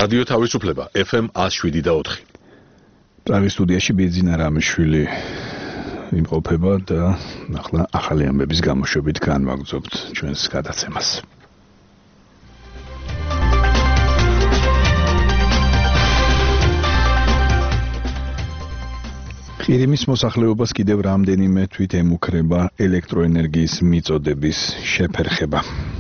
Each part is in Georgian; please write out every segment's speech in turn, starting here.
რადიო თავისუფლება FM 107.4. პრაღის სტუდიაში ბიძინა რამიშვილი იმყოფება და ახლა ახალი ამბების გამოშვებით განვაგრძობთ ჩვენს გადაცემას. ყირიმის მოსახლეობას კიდევ რამდენიმე თვით ემუქრება ელექტროენერგიის მიწოდების შეფერხება.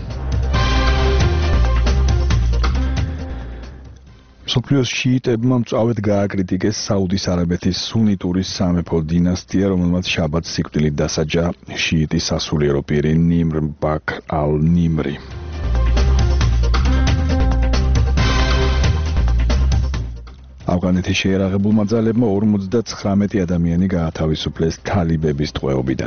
მსოფლიოს შიიტებმა მწვავედ გააკრიტიკეს საუდის არაბეთის სუნიტური სამეფო დინასტია, რომელმაც შაბათს სიკვდილით დასაჯა შიიტის სასულიერო პირი ნიმრ ბაქრ ალ-ნიმრი. ავღანეთის შეერაღებულმა ძალებმა 59 ადამიანი გაათავისუფლეს თალიბების ტყვეობიდან.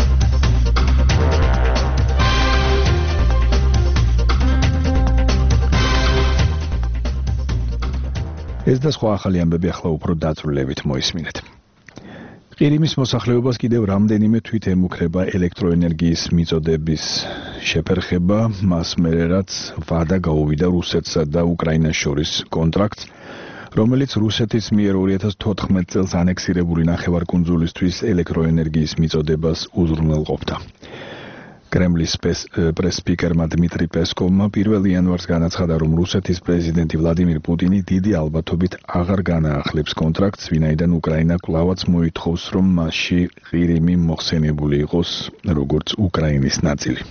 ეს და სხვა ახალი ამბები ახლა უფრო დაწვრილებით მოისმინეთ. ყირიმის მოსახლეობას კიდევ რამდენიმე თვით ემუქრება ელექტროენერგიის მიწოდების შეფერხება, მას მერე რაც ვადა გაუვიდა რუსეთსა და უკრაინას შორის კონტრაქტს, რომელიც რუსეთის მიერ 2014 წელს ანექსირებული ნახევარკუნძულისთვის ელექტროენერგიის მიწოდებას უზრუნველყოფდა. კრემლის პრეს-სპიკერმა დმიტრი პესკოვმა 1 იანვარს განაცხადა, რომ რუსეთის პრეზიდენტი ვლადიმირ პუტინი დიდი ალბათობით აღარ განაახლებს კონტრაქტს, ვინაიდან უკრაინა კვლავაც მოითხოვს, რომ მასში ყირიმი მოხსენებული იყოს როგორც უკრაინის ნაწილი.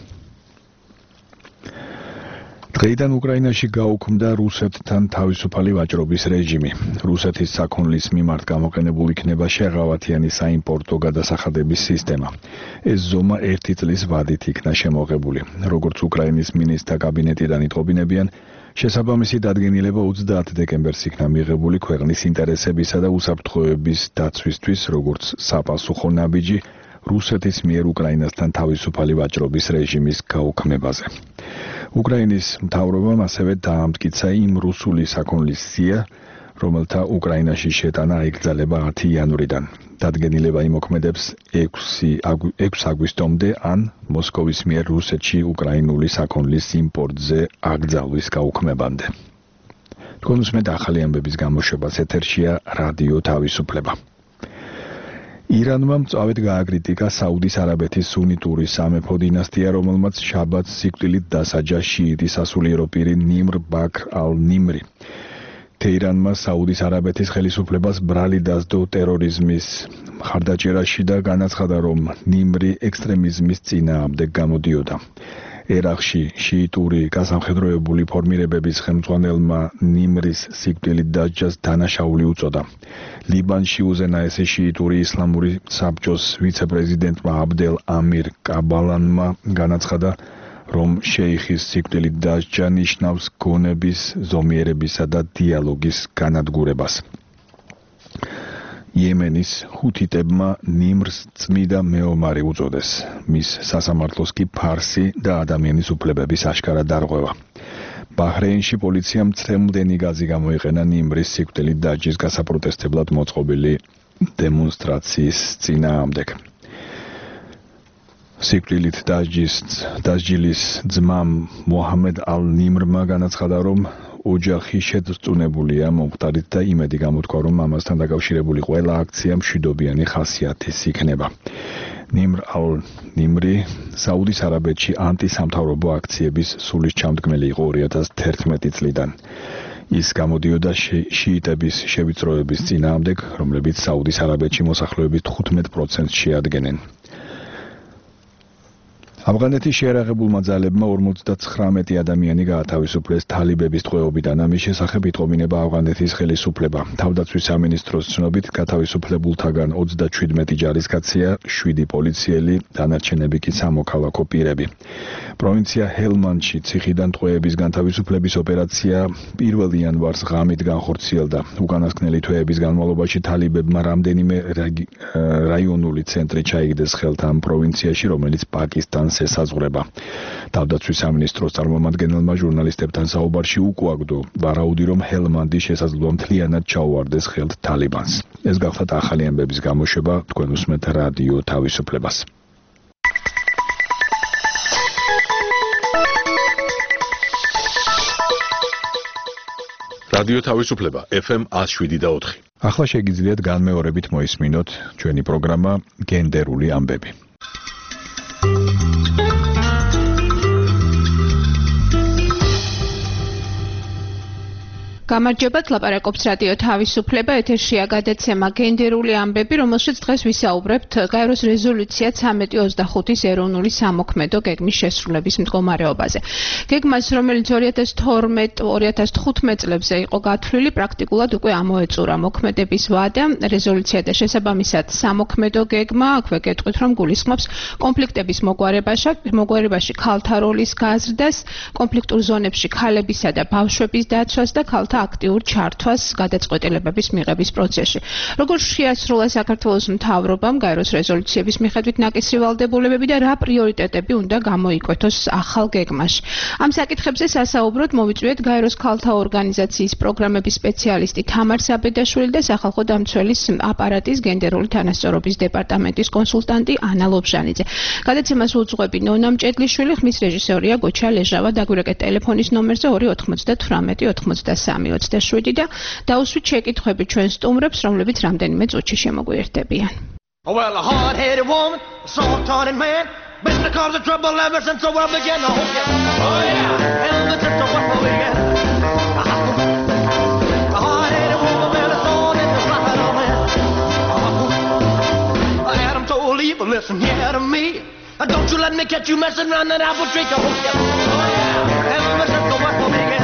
დღეიდან უკრაინაში გაუქმდა რუსეთთან თავისუფალი ვაჭრობის რეჟიმი. რუსეთის საქონლის მიმართ გამოყენებულ იქნება შეღავათიანი საიმპორტო გადასახადების სისტემა. ეს ზომა 1 წლის ვადით იქნა შემოღებული. როგორც უკრაინის მინისტრთა კაბინეტიდან იტყობინებიან, შესაბამისი დადგენილება 30 დეკემბერს იქნა მიღებული ქვეყნის ინტერესებისა და უსაფრთხოების დაცვისთვის, როგორც საპასუხო ნაბიჯი რუსეთის მიერ უკრაინასთან თავისუფალი ვაჭრობის რეჟიმის გაუქმებაზე. უკრაინის მთავრობამ ასევე დაამტკიცა იმ რუსული საქონლის სია, რომელთა უკრაინაში შეტანა აიგრძელება 10 იანვრიდან. დადგენილება იმოქმედებს 6 აგვისტომდე ან მოსკოვის მიერ რუსეთში უკრაინული საქონლის იმპორტზე აკრძალვის გაუქმებამდე. თქვენ უსმენთ ახალი ამბების გამოშვებას, ეთერშია რადიო თავისუფლება. ირანმა მწვავედ გააკრიტიკა საუდის არაბეთის სუნიტური სამეფო დინასტია, რომელმაც შაბათს სიკვდილით დასაჯა შიიტის სასულიერო პირი ნიმრ ბაქრ ალ-ნიმრი. თეირანმა საუდის არაბეთის ხელისუფლებას ბრალი დასდო ტერორიზმის მხარდაჭერაში და განაცხადა, რომ ნიმრი ექსტრემიზმის წინააღმდეგ გამოდიოდა. ერაყში შიიტური გასამხედროებული ფორმირებების ხელმძღვანელმა ნიმრის სიკვდილით დასჯას დანაშაული უწოდა. ლიბანში უზენაესი შიიტური ისლამური საბჭოს ვიცე-პრეზიდენტმა აბდელ ამირ კაბალანმა განაცხადა, რომ შეიხის სიკვდილით დასჯა ნიშნავს გონების, ზომიერებისა და დიალოგის განადგურებას. იემენის ჰუთიტებმა ნიმრს წმიდა მეომარი უწოდეს. მის სასამართლოს კი ფარსი და ადამიანის უფლებების აშკარა დარღვევა. ბაჰრეინში პოლიციამ წრემლდენი გაზი გამოიყენა ნიმრის სიკვდილით დასჯის გასაპროტესტებლად მოწყობილი დემონსტრაციის წინააღმდეგ. სიკვდილით დასჯილის ძმამ მოჰამედ ალ-ნიმრმა განაცხადა, რომ ოჯახი შეძრწუნებულია მომხდარით და იმედი გამოთქვა, რომ ამასთან დაკავშირებული ყველა აქცია მშვიდობიანი ხასიათის იქნება. ნიმრ ალ-ნიმრი საუდის არაბეთში ანტისამთავრობო აქციების სულისჩამდგმელი იყო 2011 წლიდან. ის გამოდიოდა შიიტების შევიწროების წინააღმდეგ, რომლებიც საუდის არაბეთში მოსახლეობის 15%-ს შეადგენენ. ავღანეთის შეერაღებულმა ძალებმა 59 ადამიანი გაათავისუფლეს თალიბების ტყვეობიდან. ამის შესახებ იტყობინება ავღანეთის ხელისუფლება. თავდაცვის სამინისტროს ცნობით, გათავისუფლებულთაგან 37 ჯარისკაცია, 7 პოლიციელი, დანარჩენები კი სამოქალაქო პირები. პროვინცია ჰელმანდში ციხიდან ტყვეების განთავისუფლების ოპერაცია 1 იანვარს ღამით განხორციელდა. უკანასკნელი თვეების განმავლობაში თალიბებმა რამდენიმე რაიონული ცენტრი ჩაიგდეს ხელთ ამ პროვინციაში, რომელიც პაკისტანს ესაზღვრება. თავდაცვის სამინისტროს წარმომადგენელმა ჟურნალისტებთან საუბარში უკუაგდო ვარაუდი, რომ ჰელმანდი შესაძლოა მთლიანად ჩაუვარდეს ხელთ თალიბანს. ეს გახლავთ ახალი ამბების გამოშვება, თქვენ უსმენთ რადიო თავისუფლებას. რადიო თავისუფლება FM 107.4. ახლა შეგიძლიათ განმეორებით მოისმინოთ ჩვენი პროგრამა გენდერული ამბები. გამარჯობათ, ლაპარაკობს რადიო თავისუფლება, ეთერშია გადაცემა გენდერული ამბები, რომელშიც დღეს ვისაუბრებთ გაეროს რეზოლუცია 1325-ის ეროვნული სამოქმედო გეგმის შესრულების მდგომარეობაზე. გეგმას, რომელიც 2012-2015 წლებზე იყო გათვლილი, პრაქტიკულად უკვე ამოეწურა მოქმედების ვადა, რეზოლუცია და შესაბამისად სამოქმედო გეგმა, აქვე გეტყვით, რომ გულისხმობს კონფლიქტების მოგვარებაში ქალთა როლის გაზრდას, კონფლიქტურ ზონებში ქალებისა და ბავშვების დაცვას და ქალთა აქტიურ ჩართვას გადაწყვეტილებების მიღების პროცესში. Როგორ შეასრულა საქართველოს მთავრობამ გაეროს რეზოლუციების მიხედვით ნაკისრი ვალდებულებები და რა პრიორიტეტები უნდა გამოიკვეთოს ახალ გეგმაში. ამ საკითხებზე სასაუბროდ მოვიწვიეთ გაეროს ქალთა ორგანიზაციის პროგრამების სპეციალისტი თამარ საბედაშვილი და სახალხო დამცველის აპარატის გენდერული თანასწორობის დეპარტამენტის კონსულტანტი ანა ლობჟანიძე. გადაცემას უძღვები ნონა მჭედლიშვილი, ხმის რეჟისორია გოჩა ლეჟავა, დაგვირეკეთ ტელეფონის ნომერზე 298 27 და დაუსვით შეკითხვები ჩვენ სტუმრებს, რომლებიც რამდენიმე წუთში შემოგვიერთდებიან. Well, a hard-headed woman, a soft-hearted man, been the cause of trouble ever since the world began. Oh yeah, ever since the world began. A hard-headed woman, man, a thorn in the side of man. Adam told Eve, listen here to me. Don't you let me catch you messing around that apple tree. Oh yeah, ever since the world began.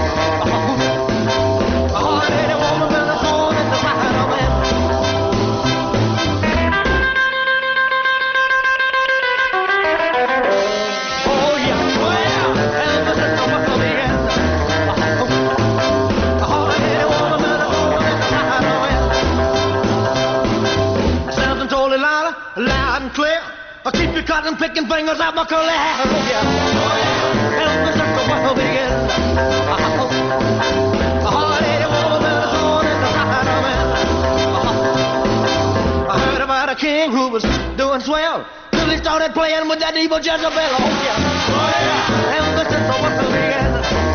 Keep your cotton picking fingers out my curly hair. Oh yeah, ever since the world began. A hard-headed woman and a thorn in the side of man. I heard about a king who was doing swell till he started playing with that evil Jezebel. Oh yeah, ever since the world began.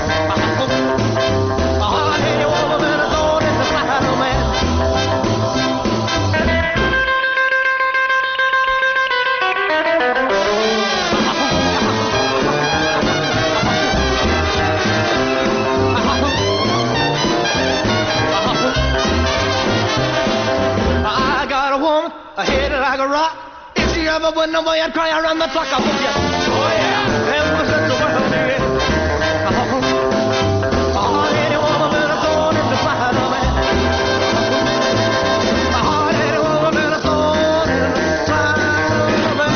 A hard-headed woman and a thorn in the side of man. I hit it like a rock. If she ever went away, I'd cry around the clock. Oh yeah, ever since the world began. Hard-headed woman and a thorn in the side of man. Hard-headed woman and a thorn in the side of man.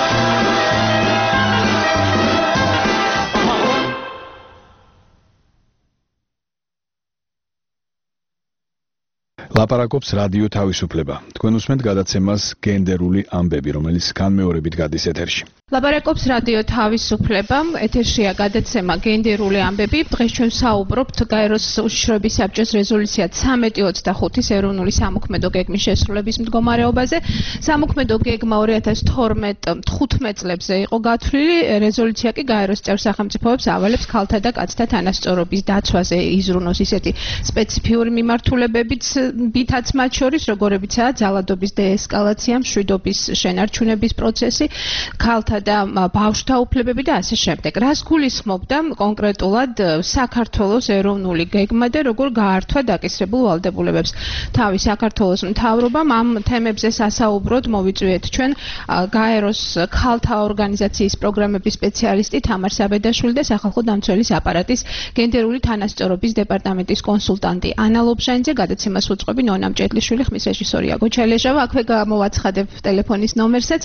ლაპარაკობს რადიო თავისუფლება. თქვენ უსმენთ გადაცემას გენდერული ამბები, რომელიც განმეორებით გადის ეთერში. ლაპარაკობს რადიო თავისუფლება, ეთერშია გადაცემა გენდერული ამბები. დღეს ჩვენ საუბრობთ გაეროს უშიშროების საბჭოს რეზოლუცია 1325-ის ეროვნული სამოქმედო გეგმის შესრულების მდგომარეობაზე. სამოქმედო გეგმა 2012-15 წლებზე იყო გათვლილი, რეზოლუცია კი გაეროს წევრ სახელმწიფოებს ავალებს ქალთა და კაცთა თანასწორობის დაცვაზე იზრუნოს ისეთი სპეციფიური მიმართულებებიც ბითაც მათ შორის, როგორებიცაა ძალადობის დეესკალაცია, მშვიდობის შენარჩუნების პროცესი, ქალთა და ბავშვთა უფლებები და ასე შემდეგ. რას გულისხმობდა კონკრეტულად საქართველოს ეროვნული გეგმა და როგორ გაართვა დაკისრებულ ვალდებულებებს თავი საქართველოს მთავრობამ? ამ თემებზე სასაუბროდ მოვიწვიეთ ჩვენ გაეროს ქალთა ორგანიზაციის პროგრამების სპეციალისტი თამარ საბედაშვილი და სახალხო დამცველის აპარატის გენდერული თანასწორობის დეპარტამენტის კონსულტანტი ანა ლობჟანიძე. გადაცემას უძღვები ნონა მჭედლიშვილი, ხმის რეჟისორია გოჩა ლეჟავა. აქვე გამოვაცხადებ ტელეფონის ნომერსაც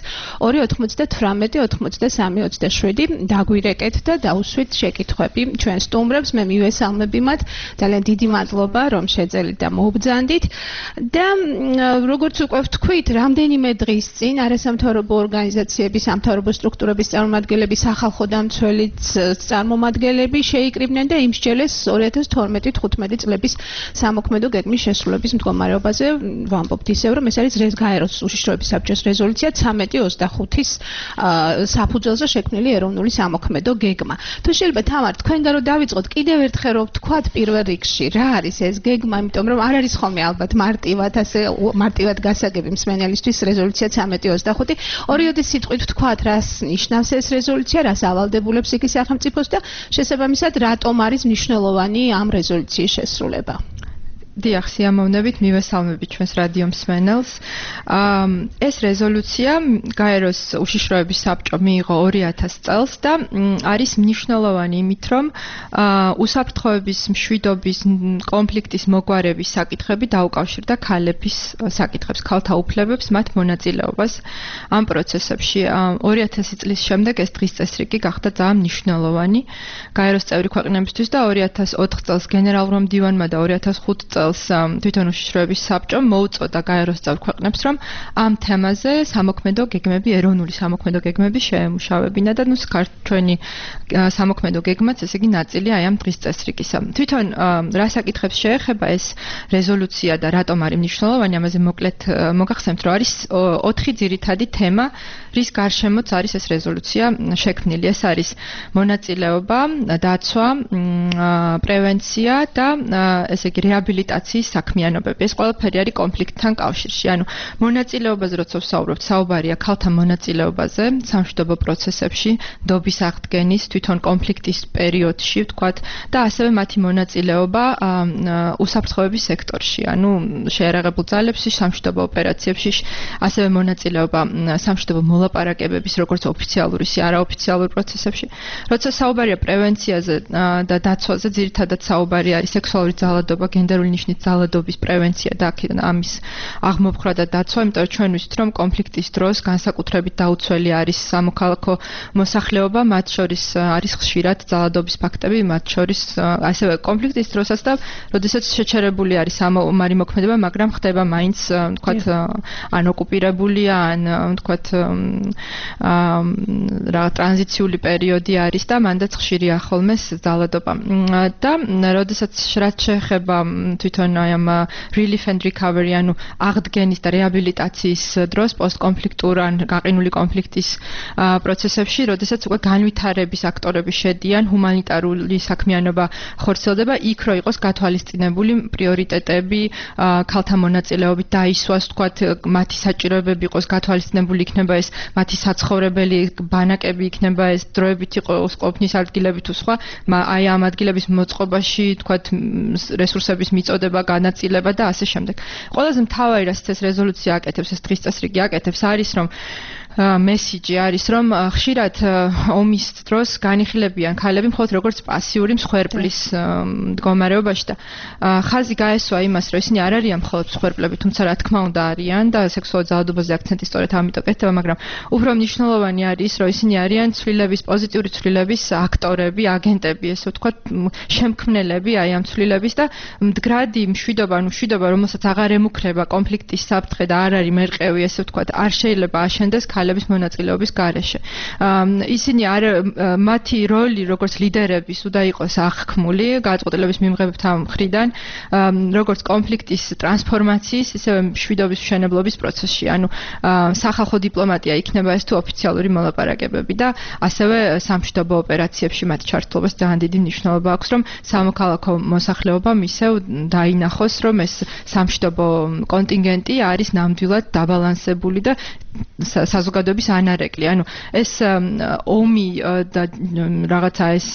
298-83-27 დაგვირეკეთ და დაუსვით შეკითხვები ჩვენ სტუმრებს. მე მივესალმები მათ. ძალიან დიდი მადლობა რომ შეძელით და მობრძანდით. და როგორც უკვე ვთქვით, რამდენიმე დღის წინ არასამთავრობო ორგანიზაციების, სამთავრობო სტრუქტურების წარმომადგენლები, სახალხო დამცველის წარმომადგენლები შეიკრიბნენ და იმსჯელეს 2012-15 წლების სამოქმედო გეგმის შესრულების მდგომარეობაზე ვამბობთ ისევ, რომ ეს არის გაეროს უშიშროების საბჭოს რეზოლუცია 1325-ის საფუძველზე შექმნილი ეროვნული სამოქმედო გეგმა. თუ შეიძლება თამარ თქვენგან რომ დავიწყოთ კიდევ ერთხელ რომ ვთქვათ პირველ რიგში რა არის ეს გეგმა, იმიტომ რომ არ არის ხოლმე ალბათ მარტივად გასაგები მსმენელისთვის რეზოლუცია 1325. ორიოდი სიტყვით ვთქვათ რას ნიშნავს ეს რეზოლუცია, რას ავალდებულებს იგი სახელმწიფოს და შესაბამისად რატომ არის მნიშვნელოვანი ამ რეზოლუციის შესრულება. დიახ, სიამოვნებით მივესალმებით ჩვენს რადიო მსმენელს. ეს რეზოლუცია გაეროს უშიშროების საბჭომ მიიღო 2000 წელს და არის მნიშვნელოვანი იმით, რომ უსაფრთხოების, მშვიდობის, კონფლიქტის მოგვარების საკითხები დაუკავშირდა ქალების საკითხებს, ქალთა უფლებებს, მათ მონაწილეობას ამ პროცესებში. 2000 წლის შემდეგ ეს დღის წესრიგი გახდა ძალიან მნიშვნელოვანი გაეროს წევრი ქვეყნებისთვის და 2004 წელს გენერალურმა მდივანმა და 2005 წელს თვითონ უშიშროების საბჭომ მოუწოდა გაეროს წევრ ქვეყნებს, რომ ამ თემაზე სამოქმედო გეგმები, ეროვნული სამოქმედო გეგმები შეემუშავებინა და ჩვენი სამოქმედო გეგმაც, ესე იგი ნაწილია აი ამ დღის წესრიგისა. თვითონ რა საკითხებს შეეხება ეს რეზოლუცია და რატომ არის მნიშვნელოვანი, ამაზე მოკლედ მოგახსენებთ, რომ არის 4 ძირითადი თემა, რის გარშემოც არის ეს რეზოლუცია შექმნილი. ეს არის მონაწილეობა, დაცვა, პრევენცია და ესე იგი რეაბილიტაციის საქმიანობები. ეს ყველაფერი არის კონფლიქტთან კავშირში. ანუ მონაწილეობაზე როცა ვსაუბრობთ, საუბარია ქალთა მონაწილეობაზე სამშვიდობო პროცესებში, ნდობის აღდგენის, თვითონ კონფლიქტის პერიოდში, ვთქვათ, და ასევე მათი მონაწილეობა უსაფრთხოების სექტორში, ანუ შეიარაღებულ ძალებში, სამშვიდობო ოპერაციებში, ასევე მონაწილეობა სამშვიდობო მოლაპარაკებების, როგორც ოფიციალური, ისე არაოფიციალურ პროცესებში. როცა საუბარია პრევენციაზე და დაცვაზე, ძირითადად საუბარი არის სექსუალური ძალადობა, გენდერული ნიშნის ძალადობის პრევენცია და ამის აღმოფხვრა და დაცვა, იმიტომ რომ ჩვენ ვიცით, რომ კონფლიქტის დროს განსაკუთრებით დაუცველი არის სამოქალაქო მოსახლეობა, მათ შორის არის ხშირად ძალადობის ფაქტები, მათ შორის ასევე კონფლიქტის დროსაც და როდესაც შეჩერებული არის ამარი მოქმედება, მაგრამ ხდება მაინც, ვთქვათ, ან ოკუპირებულია, ან ვთქვათ, რა ტრანზიციული პერიოდი არის და მანდაც ხშირია ხოლმე ძალადობა. და როდესაც რაც შეეხება თვითონ აი ამ relief and recovery, ანუ აღდგენის და რეაბილიტაციის დროს პოსტკონფლიქტურ ან გაყინული კონფლიქტის პროცესებში, როდესაც უკვე განვითარების აქტორები შედიან, ჰუმანიტარული საქმიანობა ხორციელდება, იქ რო იყოს გათვალისწინებული პრიორიტეტები, ქალთა მონაწილეობით დაისვას, ვთქვათ, მათი საჭიროებები იყოს გათვალისწინებული, იქნება ეს მათი საცხოვრებელი ბანაკები, იქნება ეს დროებით იყოს ყოფნის ადგილები თუ სხვა, აი ამ ადგილების მოწყობაში, ვთქვათ, რესურსების მიწოდება, განაწილება და ასე შემდეგ. ყველაზე მთავარი რაც ეს რეზოლუცია აკეთებს, ეს დღის წესრიგი აკეთებს, არის რომ მესიჯი არის, რომ ხშირად ომის დროს განიხილებიან ქალები მხოლოდ როგორც პასიური მსხვერპლის მდგომარეობაში და ხაზი გაესვა იმას, რომ ისინი არ არიან მხოლოდ მსხვერპლები, თუმცა რა თქმა უნდა არიან და სექსუალურ ძალადობაზე აქცენტი სწორედ ამიტომ კეთდება, მაგრამ უფრო მნიშვნელოვანი არის, რომ ისინი არიან ცვლილების, პოზიტიური ცვლილების აქტორები, აგენტები, ესე ვთქვათ, შემქმნელები აი ამ ცვლილების და მდგრადი მშვიდობა, რომელსაც აღარ ემუქრება კონფლიქტის საფრთხე და არ არის მერყევი, ესე ვთქვათ, არ შეიძლება აშენდეს ქალების მონაწილეობის გარეშე. ისინი მათი როლი როგორც ლიდერების უნდა იყოს აღქმული გადაწყვეტილების მიმღებთა მხრიდან, როგორც კონფლიქტის ტრანსფორმაციის, ისევე მშვიდობის მშენებლობის პროცესში. ანუ სახალხო დიპლომატია იქნება ეს თუ ოფიციალური მოლაპარაკებები და ასევე სამშვიდობო ოპერაციებში მათი ჩართულობას ძალიან დიდი მნიშვნელობა აქვს, რომ სამოქალაქო მოსახლეობამ ისევ დაინახოს, რომ ეს სამშვიდობო კონტინგენტი არის ნამდვილად დაბალანსებული და საზოგადოების ანარეკლი. ანუ ეს ომი და რაღაცა ეს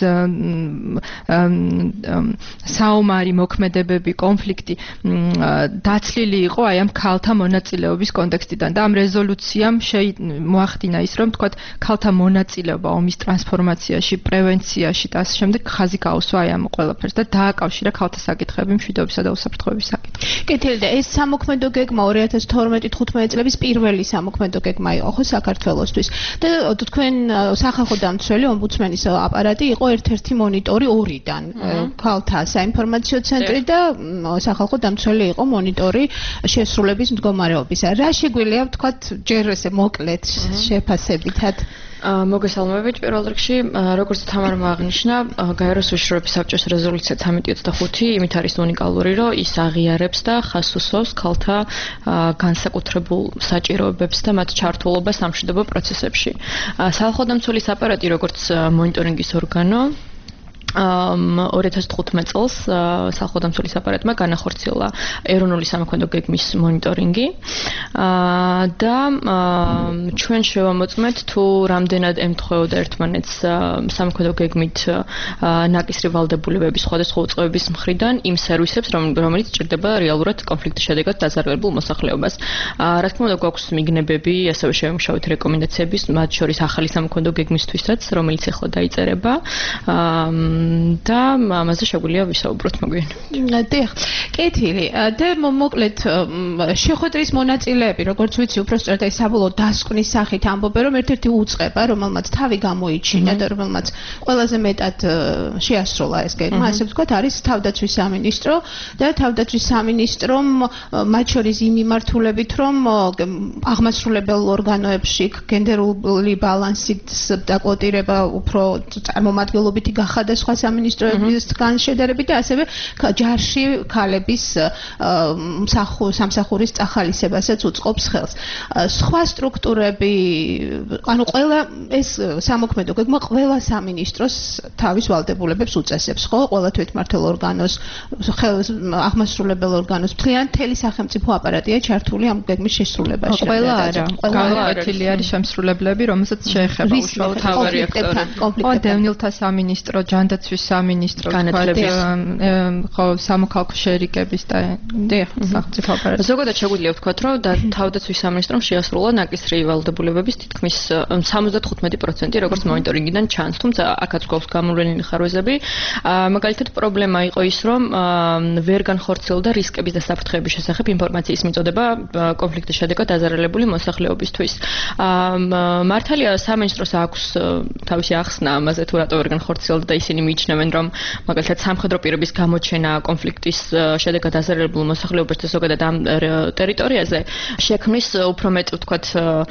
საომარი მოქმედებები, კონფლიქტი დაცლილი იყო აი ამ ქალთა მონაწილეობის კონტექსტიდან და ამ რეზოლუციამ მოახდინა ის, რომ თქვათ, ქალთა მონაწილეობა ომის ტრანსფორმაციაში, პრევენციაში და ასე შემდეგ ხაზი გაუსვა აი ამ ყველაფერს და დააკავშირა ქალთა საკითხები მშვიდობისა და უსაფრთხოების საკითხები. კეთილი და ეს სამოქმედო გეგმა 2012-15 წლების პირველი სამოქმედო გეგმა იყო ხო საქართველოსთვის და თქვენ სახალხო დამცველი ომბუდსმენის აპარატი იყო ერთ-ერთი მონიტორი ორიდან, ქალთა საინფორმაციო ცენტრი და სახალხო დამცველი იყო მონიტორი შესრულების მდგომარეობისა. რა შეგვიძლია ვთქვათ ჯერ ესე მოკლედ შეფასებითად? მოგესალმებით პირველ რიგში, როგორც თამარმა აღნიშნა, გაეროს უშიშროების საბჭოს რეზოლუცია 1325 იმით არის უნიკალური, რომ ის აღიარებს და ხაზს უსვავს ქალთა განსაკუთრებულ საჭიროებებს და მათ ჩართულობას სამშვიდობო პროცესებში. საალხოდამცველის აპარატი, როგორც მონიტორინგის ორგანო 2015 წელს საალხოდამცველის აპარატმა განახორციელა ეროვნული სამოქმედო გეგმის მონიტორინგი და ჩვენ შევამოწმეთ თუ რამდენად ემთხვეოდა ერთმანეთს სამოქმედო გეგმით ნაკისრი ვალდებულებების სხვადასხვა უწყებების მხრიდან იმ სერვისებს რომელიც ჭირდება რეალურად კონფლიქტის შედეგად დაზარალებულ მოსახლეობას. რა თქმა უნდა გვაქვს მიგნებები, ასევე შევიმუშავეთ რეკომენდაციების, მათ შორის ახალი სამოქმედო გეგმისთვისაც, რომელიც ახლა დაიწერება. და ამაზე შეგვიძლია ვისაუბროთ მოგვიანებით. დიახ, კეთილი. და მოკლედ შეხვედრის მონაწილეები, როგორც ვიცი, უფრო სწორად აი საბოლოო დასკვნის სახით ამბობენ, რომ ერთ-ერთი უწყება, რომელმაც თავი გამოიჩინა და რომელმაც ყველაზე მეტად შეასრულა ეს გეგმა, ასე ვთქვათ, არის თავდაცვის სამინისტრო და თავდაცვის სამინისტრომ მათ შორის იმ მიმართულებით, რომ აღმასრულებელ ორგანოებში გენდერული ბალანსის დაკოტირება უფრო წარმომადგენლობითი გახადა სხვა სამინისტროებისგან შედარებით და ასევე ჯარში ქალების სამსახურის წახალისებასაც უწყობს ხელს. სხვა სტრუქტურები, ანუ ყველა ეს სამოქმედო გეგმა ყველა სამინისტროს თავის ვალდებულებებს უწესებს, ხო? ყველა თვითმმართველ ორგანოს, აღმასრულებელ ორგანოს, მთელი სახელმწიფო აპარატია ჩართული ამ გეგმის შესრულებაში. ყველა არა. განკვეთილი არის შემსრულებლები, რომელსაც შეეხება უშუალოდ თავარი აქტორი. დევნილთა სამინისტრო, ჯანდაცვის სამინისტრო, ხო, სამოქალაქო შერიგების და სახელმწიფო აპარატი. ზოგადად შეგვიძლია ვთქვათ, რომ თავდაცვის სამინისტრომ შეასრულა ნაკისრი ვალდებულებების თითქმის 75%, როგორც მონიტორინგიდან ჩანს, თუმცა აქაც გვაქვს გამოვლენილი ხარვეზები. მაგალითად, პრობლემა იყო ის, რომ ვერ განხორციელდა რისკების და საფრთხეების შესახებ ინფორმაციის მიწოდება კონფლიქტის შედეგად დაზარალებული მოსახლეობისთვის. მართალია სამინისტროს აქვს თავისი ახსნა ამაზე, თუ რატო ვერ განხორციელდა და ისინი მიიჩნევენ, რომ მაგალითად სამხედრო პირების გამოჩენა კონფლიქტის შედეგად დაზარალებულ მოსახლეობაში და ზოგადად ამ ტერიტორიაზე შექმნის უფრო მეტ ვთქვათ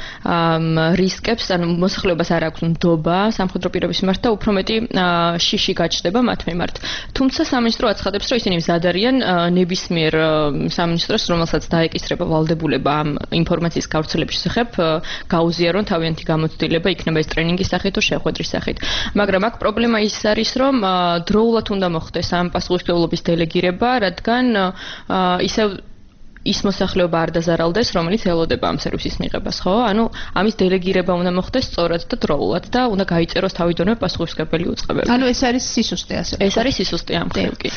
რისკებს, ანუ მოსახლეობას არ აქვს ნდობა სამხედრო პირების მიმართ და უფრო მეტი შიში გაჩნდება მათ მიმართ. თუმცა სამინისტრო აცხადებს, რომ ისინი მზად არიან ნებისმიერ სამინისტროს, რომელსაც დაეკისრება ვალდებულება ამ ინფორმაციის გავრცელების შესახებ, გაუზიარონ თავიანთი გამოცდილება, იქნება ეს ტრენინგის სახით თუ შეხვედრის სახით. მაგრამ აქ პრობლემა ის არის, რომ დროულად უნდა მოხდეს ამ პასუხისმგებლობის დელეგირება, რადგან ისევ ის მოსახლეობა არ დაზარალდეს, რომელიც ელოდება ამ სერვისის მიღებას, ხო? ანუ ამის დელეგირება უნდა მოხდეს სწორად და დროულად და უნდა გაიწეროს თავიდანვე პასუხისმგებელი უწყებები. ანუ ეს არის სისუსტე ასე. ეს არის სისუსტე ამ მხრივ კი.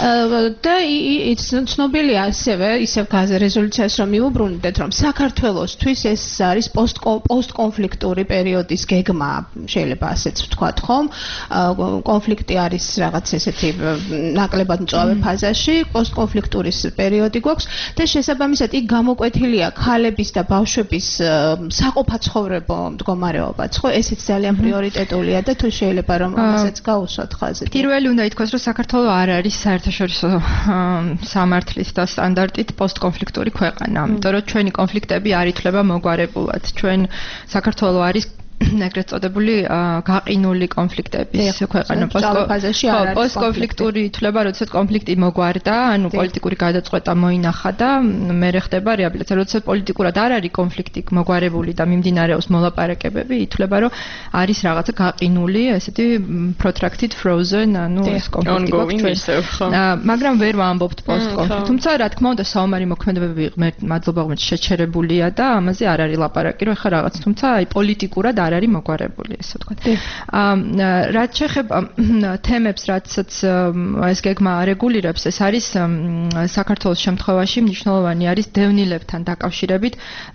და ცნობილია ასევე ისევ რეზოლუციას რომ მიუბრუნდეთ, რომ საქართველოსთვის ეს არის პოსტკონფლიქტური პერიოდის გეგმა, შეიძლება ასეც ვთქვათ, ხომ? კონფლიქტი არის რაღაც ესეთი ნაკლებად მწვავე ფაზაში, პოსტკონფლიქტურის პერიოდი გვაქვს და შესაბამისად იქ გამოკვეთილია ქალების და ბავშვების საყოფაცხოვრებო მდგომარეობაც, ხო? ესეც ძალიან პრიორიტეტულია და თუ შეიძლება რომ ამასაც გაუსვათ ხაზი. პირველი უნდა ითქვას, რომ საქართველო არ არის საერთაშორისო სამართლით და სტანდარტით პოსტკონფლიქტური ქვეყანა, იმიტომ რომ ჩვენი კონფლიქტები არ ითვლება მოგვარებულად. ჩვენ საქართველო არის ეგრეთ წოდებული გაყინული კონფლიქტების ქვეყანა. პოსტკონფლიქტური ითვლება, როდესაც კონფლიქტი მოგვარდა, ანუ პოლიტიკური გადაწყვეტა მოინახა და მერე ხდება რეაბილიტაცია. როდესაც პოლიტიკურად არ არის კონფლიქტი მოგვარებული და მიმდინარეობს მოლაპარაკებები, ითვლება, რომ არის რაღაცა გაყინული, ესეთი protracted frozen, ანუ ეს კონფლიქტი გვაქვს. მაგრამ ვერ ვამბობთ პოსტკონფლიქტ. თუმცა რა თქმა უნდა, საომარი მოქმედებები მადლობა ღმერთს შეჩერებულია და ამაზე არ არის ლაპარაკი, რომ ეხლა რაღაც, თუმცა აი პოლიტიკურად არ არის მოგვარებული, ესე ვთქვათ. რაც შეეხება თემებს, რაცაც ეს გეგმა რეგულირებს, ეს არის საქართველოს შემთხვევაში მნიშვნელოვანი არის დევნილებთან დაკავშირებით,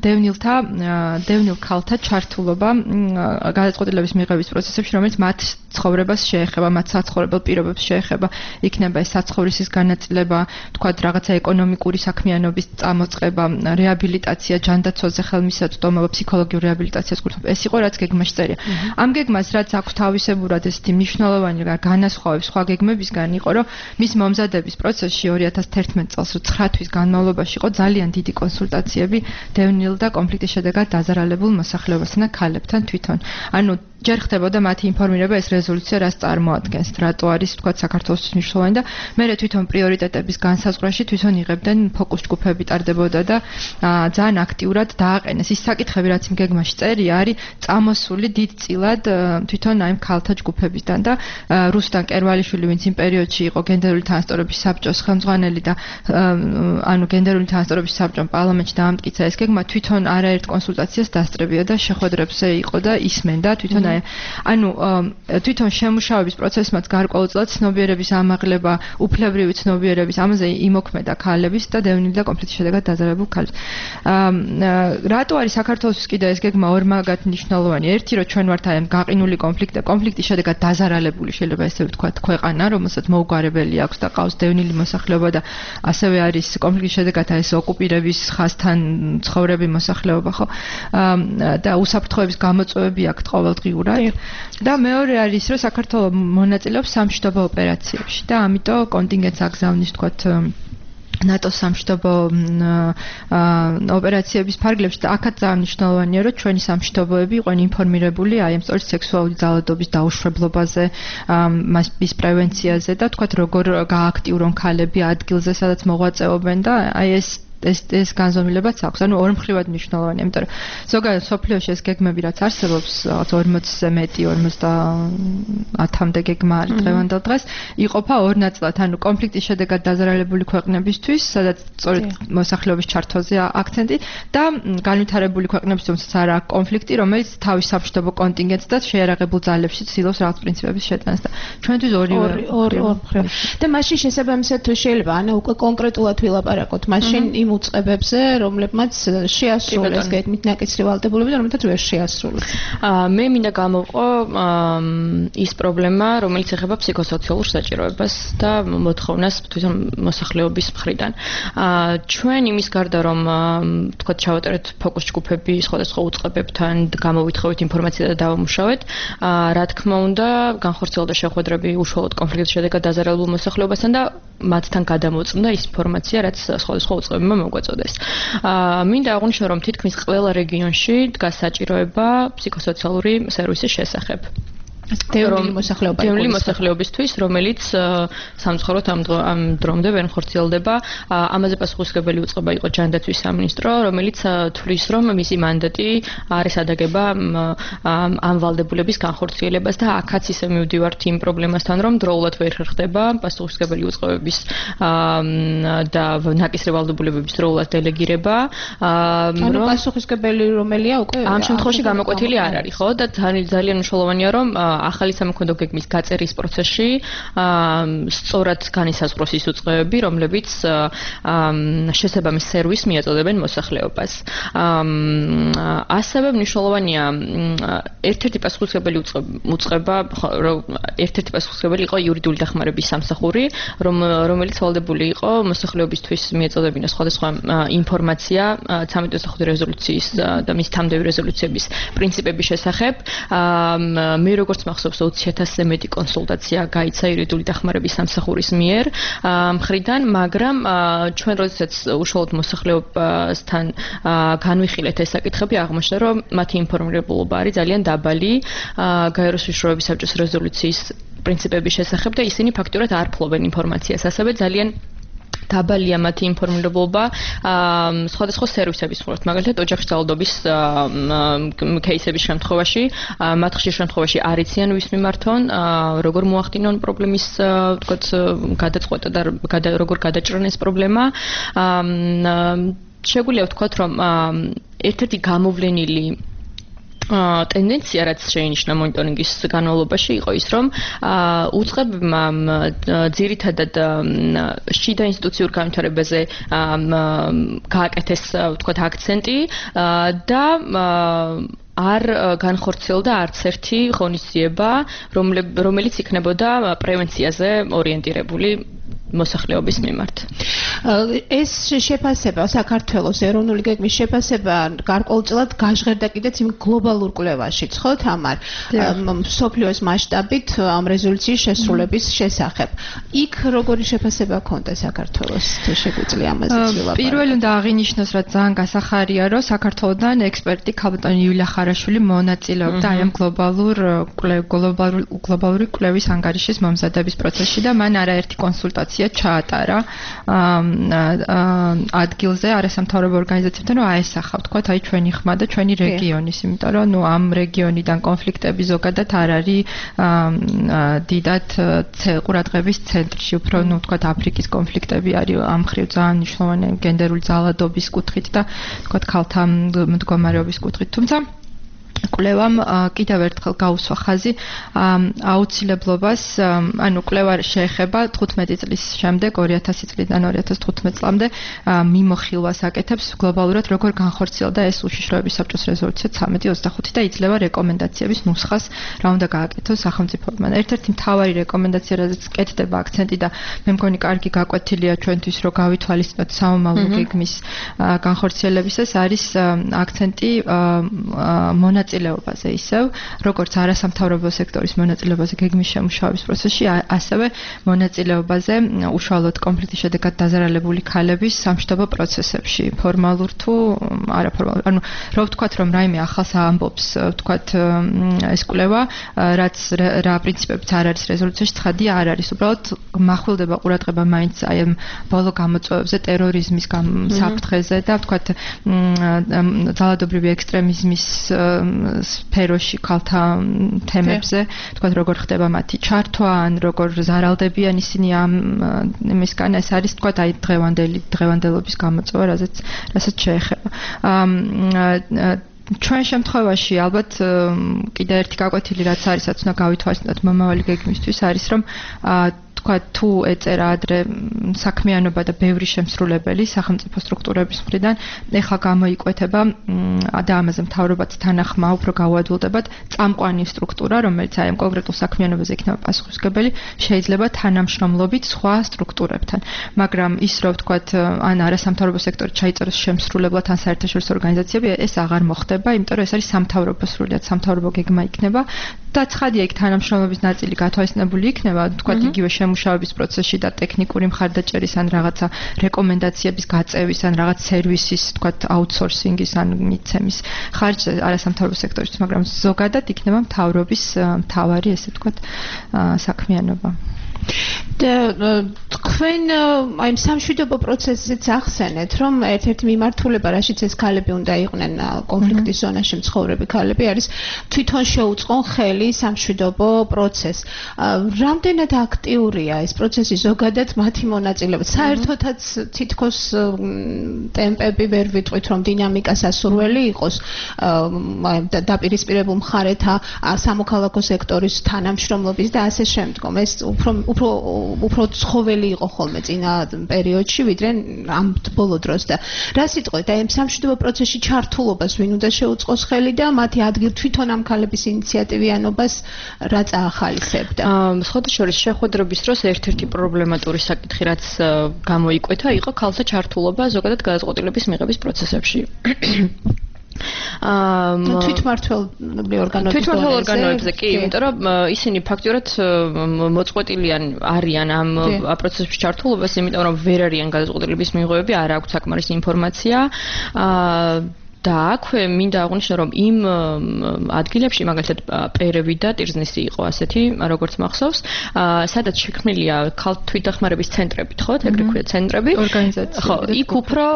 დევნილ ქალთა ჩართულობა გადაწყვეტილების მიღების პროცესებში, რომელიც მათ ცხოვრებას შეეხება, მათ საცხოვრებელ პირობებს შეეხება, იქნება ეს საცხოვრისის განაწილება, ვთქვათ, რაღაცა ეკონომიკური საქმიანობის წამოწყება, რეაბილიტაცია, ჯანდაცვაზე ხელმისაწვდომობა, ფსიქოლოგიური რეაბილიტაციას გულისხმობ. ეს იყო რაც გეგმაში წერია. ამ გეგმას რაც აქვს თავისებურად ესეთი მნიშვნელოვანი განასხვავების სხვა გეგმებისგან იყო, რომ მის მომზადების პროცესში 2011 წელს 9 თვის განმავლობაში იყო ძალიან დიდი კონსულტაციები დევნილ და კონფლიქტის შედეგად დაზარალებულ მოსახლეობასთან და ქალებთან თვითონ. ანუ ჯერ ხდებოდა მათი ინფორმირება ეს რეზოლუცია რას წარმოადგენს, რატო არის თქვა საქართველოს მნიშვნელოვანი და მე თვითონ პრიორიტეტების განსაზღვრაში თვითონ იღებდნენ ფოკუს ჯგუფები ტარდებოდა და ძალიან აქტიურად დააყენეს ის საკითხები რაც იმ გეგმაში წერია არის წამოსული დიდწილად თვითონ აი ქალთა ჯგუფებისგან და რუსტან კერვალიშვილი ვინც იმ პერიოდში იყო გენდერული თანასწორობის საბჭოს ხელმძღვანელი და ანუ გენდერული თანასწორობის საბჭომ პარლამენტში დაამტკიცა ეს გეგმა თვითონ არაერთ კონსულტაციას დასწრებია და შეხვედრებზე იყო და ისმენდა თვითონ ანუ თვითონ შემუშავების პროცესმაც გარკვეულწილად ცნობიერების ამაღლება, უფლებრივი ცნობიერების ამაზე იმოქმედა ქალების და დევნილი და კონფლიქტის შედეგად დაზარალებულ ქალებს. რატო არის საქართველოს კიდე ეს გეგმა ორმაგად მნიშვნელოვანი? ერთი რომ ჩვენ ვართ აი ამ გაყინული კონფლიქტის შედეგად დაზარალებული შეიძლება ესე ვთქვათ ქვეყანა, რომელსაც მოუგვარებელი აქვს და ყავს დევნილი მოსახლეობა და ასევე არის კონფლიქტის შედეგად ეს ოკუპირების ხაზთან ცხოვრები მოსახლეობა, ხო? და უსაფრთხოების გამოწვევები აქვს ყოველდღიურად. და მეორე არის რომ საქართველოს მონაწილეობს სამშვიდობო ოპერაციებში და ამიტომ კონტინგენტს აგზავნის თქვათ ნატოს სამშვიდობო ოპერაციების ფარგლებში და აქაც ძალიან მნიშვნელოვანია რომ ჩვენი სამშვიდობოები იყვნენ ინფორმირებული აი ამ სწორედ სექსუალური ძალადობის დაუშვებლობაზე, მის პრევენციაზე და თქვათ როგორ გააქტიურონ ქალები ადგილზე სადაც მოღვაწეობენ და აი ეს განზომილებაც აქვს. ანუ ორმხრივად მნიშვნელოვანია, იმიტომ რომ ზოგადად სოფლიოში ეს გეგმები რაც არსებობს, 40-ზე მეტი, 50-მდე გეგმა არის დღევანდელ დღეს, იყოფა ორ ნაწილად. ანუ კონფლიქტის შედეგად დაზარალებული ქვეყნებისთვის, სადაც სწორედ მოსახლეობის ჩართვაზე აქცენტი და განვითარებული ქვეყნებისთვის, რომელსაც არ აქვს კონფლიქტი, რომელიც თავის სამშვიდობო კონტინგენტს და შეიარაღებულ ძალებში ცდილობს რაღაც პრინციპების შეტანას და ჩვენთვის ორი მხრივ. და მაშინ შესაბამისად შეიძლება, ანუ უკვე კონკრეტულად ვილაპარაკოთ, მაშინ იმ უწყებებზე, რომლებმაც შეასრულეს გეგმით ნაკისრი ვალდებულები და რომლებმაც ვერ შეასრულეს. მე მინდა გამოვყო ის პრობლემა, რომელიც ეხება ფსიქოსოციალურ საჭიროებას და მოთხოვნას თვითონ მოსახლეობის მხრიდან. ჩვენ იმის გარდა რომ თქვათ ჩავატარეთ ფოკუს ჯგუფები სხვადასხვა უწყებებთან, გამოვითხოვეთ ინფორმაცია და დავამუშავეთ, რა თქმა უნდა, განხორციელდა შეხვედრები უშუალოდ კონფლიქტის შედეგად დაზარალებულ მოსახლეობასთან და მათთან გადამოწმდა ის ინფორმაცია, რაც სხვადასხვა უწყებებმა მოგვაწოდეს. მინდა აღვნიშნო, რომ თითქმის ყველა რეგიონში დგას საჭიროება ფსიქოსოციალური სერვისის შესახებ. დევნილი მოსახლეობისთვის, რომელიც სამწუხაროდ ამ დრომდე ვერ ხორციელდება. ამაზე პასუხისმგებელი უწყება იყო ჯანდაცვის სამინისტრო, რომელიც თვლის, რომ მისი მანდატი არის ადაგება ამ ვალდებულების განხორციელებას და აქაც ისე მივდივართ იმ პრობლემასთან, რომ დროულად ვერ ხერხდება პასუხისმგებელი უწყებების და ნაკისრი ვალდებულებების დროულად დელეგირება. ანუ პასუხისმგებელი რომელია უკვე ამ შემთხვევაში გამოკვეთილი არ არის, ხო? და ძალიან მნიშვნელოვანია, რომ ახალი სამოქმედო გეგმის გაწერის პროცესში სწორად განისაზღვროს ის უწყებები, რომლებიც შესაბამის სერვისს მიაწოდებენ მოსახლეობას. ასევე მნიშვნელოვანია ერთ-ერთი პასუხისმგებელი უწყება, ერთ-ერთი პასუხისმგებელი იყო იურიდიული დახმარების სამსახური, რომელიც ვალდებული იყო მოსახლეობისთვის მიაწოდებინა სხვადასხვა ინფორმაცია 1325 რეზოლუციის და მის თანამდებობრივი რეზოლუციების პრინციპების შესახებ. მე როგორც მახსოვს 20.000-ზე მეტი კონსულტაცია გაიცა იურიდიული დახმარების სამსახურის მიერ მხრიდან, მაგრამ ჩვენ როდესაც უშუალოდ მოსახლეობასთან განვიხილეთ ეს საკითხები, აღმოჩნდა, რომ მათი ინფორმირებულობა არის ძალიან დაბალი გაეროს უშუალოების საბჭოს რეზოლუციის პრინციპების შესახებ და ისინი ფაქტურად არ ფლობენ ინფორმაციას, ასევე ძალიან დაბალია მათი ინფორმირებულობა სხვადასხვა სერვისების მხრივ, მაგალითად ოჯახში ძალადობის кейსების შემთხვევაში, მათ ხშირ შემთხვევაში არ იციან ვის მიმართონ, როგორ მოახდინონ პრობლემის, ვთქვათ, გადაწყვეტა და როგორ გადაჭრან ეს პრობლემა. შეგვიძლია ვთქვათ, რომ ერთ-ერთი გამოვლენილი ტენდენცია, რაც შეინიშნა მონიტორინგის განმავლობაში, იყო ის, რომ უწყებებმა ძირითადად შიდა ინსტიტუციურ განვითარებაზე გააკეთეს, ვთქვათ, აქცენტი და არ განხორციელდა არც ერთი ღონისძიება, რომელიც იქნებოდა პრევენციაზე ორიენტირებული. მოსახლეობის მიმართ. ეს შეფასება საქართველოს ეროვნული გეგმის შეფასება გარკვეულწილად გაჟღერდა კიდეც იმ გლობალურ კვლევაშიც, ხო, თამარ? მსოფლიოს მასშტაბით ამ რეზოლუციის შესრულების შესახებ. იქ როგორი შეფასება ჰქონდა საქართველოს? თუ შეგვიძლია ამაზე ვილაპარაკოთ. პირველი უნდა აღინიშნოს, რომ ძალიან გასახარია, რომ საქართველოსთან ექსპერტი ქალბატონი იულია ხარაშვილი მონაწილეობდა აი ამ გლობალური კვლევის ანგარიშის მომზადების პროცესში და მან არაერთი კონსულტაცია ჩაატარა ადგილზე არასამთავრობო ორგანიზაციებთან, რომ აესახა, თქვათ, აი ჩვენი ხმა და ჩვენი რეგიონის, იმიტომ რომ ამ რეგიონიდან კონფლიქტები ზოგადად არ არის დიდად ყურადღების ცენტრში, უფრო თქვათ აფრიკის კონფლიქტები არის ამ მხრივ ძალიან მნიშვნელოვანი გენდერული ძალადობის კუთხით და თქვათ ქალთა მდგომარეობის კუთხით, თუმცა კვლევამ კიდევ ერთხელ გაუსვა ხაზი აუცილებლობას, ანუ კვლევა შეეხება 15 წლის შემდეგ 2000 წლიდან 2015 წლამდე მიმოხილვას აკეთებს გლობალურად როგორ განხორციელდა ეს უშიშროების საბჭოს რეზოლუცია 1325 და იძლევა რეკომენდაციების ნუსხას რა უნდა გააკეთოს სახელმწიფოებმა. ერთ-ერთი მთავარი რეკომენდაცია, რაზეც კეთდება აქცენტი და მე მგონი კარგი გაკვეთილია ჩვენთვის, რომ გავითვალისწინოთ სამომავლო გეგმის განხორციელებისას, არის აქცენტი მონაწილეობაზე ისევ, როგორც არასამთავრობო სექტორის მონაწილეობაზე გეგმის შემუშავების პროცესში, ასევე მონაწილეობაზე უშუალოდ კონფლიქტის შედეგად დაზარალებული ქალების სამშვიდობო პროცესებში, ფორმალურ თუ არაფორმალურ. ანუ რა ვთქვათ, რომ რაიმე ახალს ამბობს, ვთქვათ, ეს კვლევა, რაც რა პრინციპებიც არ არის რეზოლუციაში, ცხადია არ არის. უბრალოდ მახვილდება ყურადღება მაინც აი ამ ბოლო გამოწვევებზე, ტერორიზმის საფრთხეზე და ვთქვათ, ძალადობრივი ექსტრემიზმის სფეროში ქალთა თემებზე, თქვათ როგორ ხდება მათი ჩართვა, ან როგორ ზარალდებიან ისინი ამ იმისგან, ეს არის თქვათ აი დღევანდელობის გამოწვევა, რასაც შეეხება. ჩვენ შემთხვევაში ალბათ კიდე ერთი გაკვეთილი რაც არის, რაც უნდა გავითვალისწინოთ მომავალი გეგმისთვის, არის რომ თქვათ თუ ეწერა ადრე საქმიანობა და ბევრი შემსრულებელი სახელმწიფო სტრუქტურების მხრიდან, ეხლა გამოიკვეთება და ამაზე მთავრობაც თანახმა უფრო გაუადვილდებათ წამყვანი სტრუქტურა, რომელიც აი ამ კონკრეტულ საქმიანობაზე იქნება პასუხისმგებელი, შეიძლება თანამშრომლობით სხვა სტრუქტურებთან. მაგრამ ის რომ ვთქვათ, ან არასამთავრობო სექტორი ჩაიწეროს შემსრულებლად ან საერთაშორისო ორგანიზაციები, ეს აღარ მოხდება, იმიტომ რომ ეს არის სამთავრობო სრულიად სამთავრობო გეგმა იქნება და ცხადია იქ თანამშრომლობის ნაწილი გათვალისწინებული იქნება, თქვათ იგივე შემუშავების პროცესში და ტექნიკური მხარდაჭერის ან რაღაცა რეკომენდაციების გაწევის ან რაღაც სერვისის, თქვათ, აუთსორსინგის ან მიცემის ხარჯზე არასამთავრობო სექტორისთვის, მაგრამ ზოგადად იქნება მთავრობის მთავარი, ესე ვთქვათ, საქმიანობა. თქვენ აი სამშვიდობო პროცესზეც ახსენეთ, რომ ერთ-ერთი მიმართულება, რაშიც ეს ქალები უნდა იყვნენ კონფლიქტის ზონაში მცხოვრები ქალები, არის თვითონ შეუწყონ ხელი სამშვიდობო პროცესს. რამდენად აქტიურია ეს პროცესი ზოგადად მათი მონაწილეობა? საერთოდაც თითქოს ტემპები ვერ ვიტყვით, რომ დინამიკა სასურველი იყოს დაპირისპირებულ მხარეთა სამოქალაქო სექტორის თანამშრომლობის და ასე შემდგომ. ეს უფრო ცხოველი იყო ხოლმე წინა პერიოდში, ვიდრე ამ ბოლო დროს და რა სიტყვით, აი ამ სამშვიდობო პროცესში ჩართულობას ვინ უნდა შეუწყოს ხელი და მათი ადგილ თვითონ ამ ქალების ინიციატივიანობას რა წაახალისებდა? სხვადასხვა შეხვედრების დროს ერთ-ერთი პრობლემატური საკითხი, რაც გამოიკვეთა, იყო ქალთა ჩართულობა ზოგადად გადაწყვეტილების მიღების პროცესებში. თვითმმართველი ორგანოებზე კი, იმიტომ რომ ისინი ფაქტიურად მოწყვეტილი არიან ამ პროცესებში ჩართულობას, იმიტომ რომ ვერ არიან გადაწყვეტილების მიღებები, არ აქვს საკმარისი ინფორმაცია. და აქვე მინდა აღვნიშნო, რომ იმ ადგილებში, მაგალითად, პერევი და ტირზნისი იყო ასეთი, როგორც მახსოვს, სადაც შექმნილია თვითდახმარების ცენტრები, ხო, ეგრე ქვია ცენტრები, ორგანიზაციები. ხო, იქ უფრო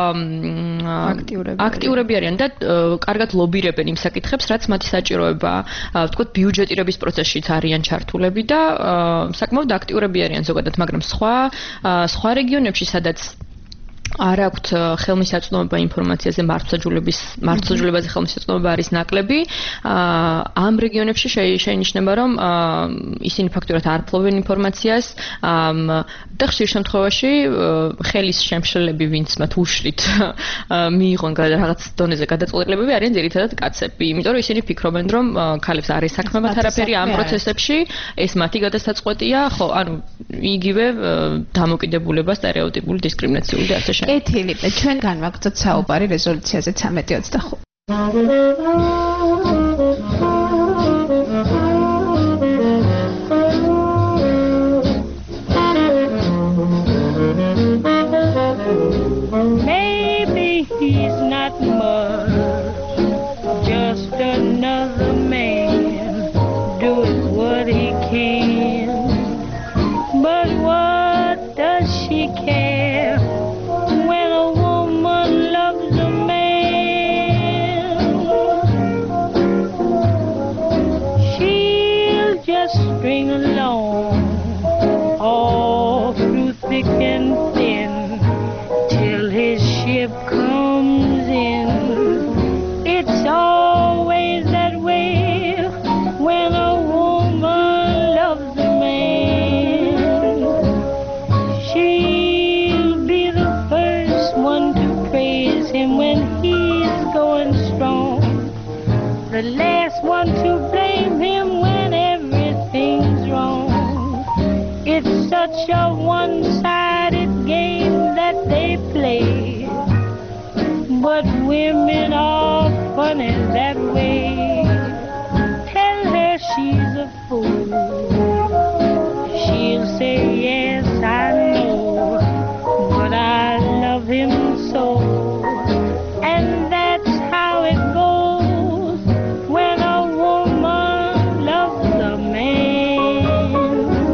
აქტიურები არიან და კარგად ლობირებენ იმ საკითხებს, რაც მათი საჭიროებაა, ვთქვათ, ბიუჯეტირების პროცესშიც არიან ჩართულები და საკმაოდ აქტიურები არიან ზოგადად, მაგრამ სხვა რეგიონებში, სადაც არ აქვთ ხელმისაწვდომობა ინფორმაციაზე მართლმსაჯულებაზე ხელმისაწვდომობა არის ნაკლები. ამ რეგიონებში შეინიშნება, რომ ისინი ფაქტურად არ ფლობენ ინფორმაციას და ხშირ შემთხვევაში ხელის შემშლელები, ვინც მათ უშლით მიიღონ რაღაც დონეზე გადაწყვეტილებები, არიან ძირითადად კაცები. იმიტომ რომ ისინი ფიქრობენ, რომ ქალებს არ ესაქმებათ არაფერი ამ პროცესებში, ეს მათი გადასაწყვეტია, ხო, ანუ იგივე დამოკიდებულება სტერეოტიპული დისკრიმინაციული და ასე შემდეგ. კეთილი, ჩვენ განვაგრძოთ საუბარი რეზოლუციაზე 1325. Maybe he's not much, just another man doing what he can. But what does she care when a woman loves a man? She'll just string along all through thick and thin till his ship comes in. It's always that way when a woman loves a man. She'll be the first one to praise him when he's going strong, the last one to blame him when everything's wrong. It's such a one-sided game that they play, but women are funny that way. Tell her she's a fool, she'll say yes, I know, but I love him so. And that's how it goes when a woman loves a man.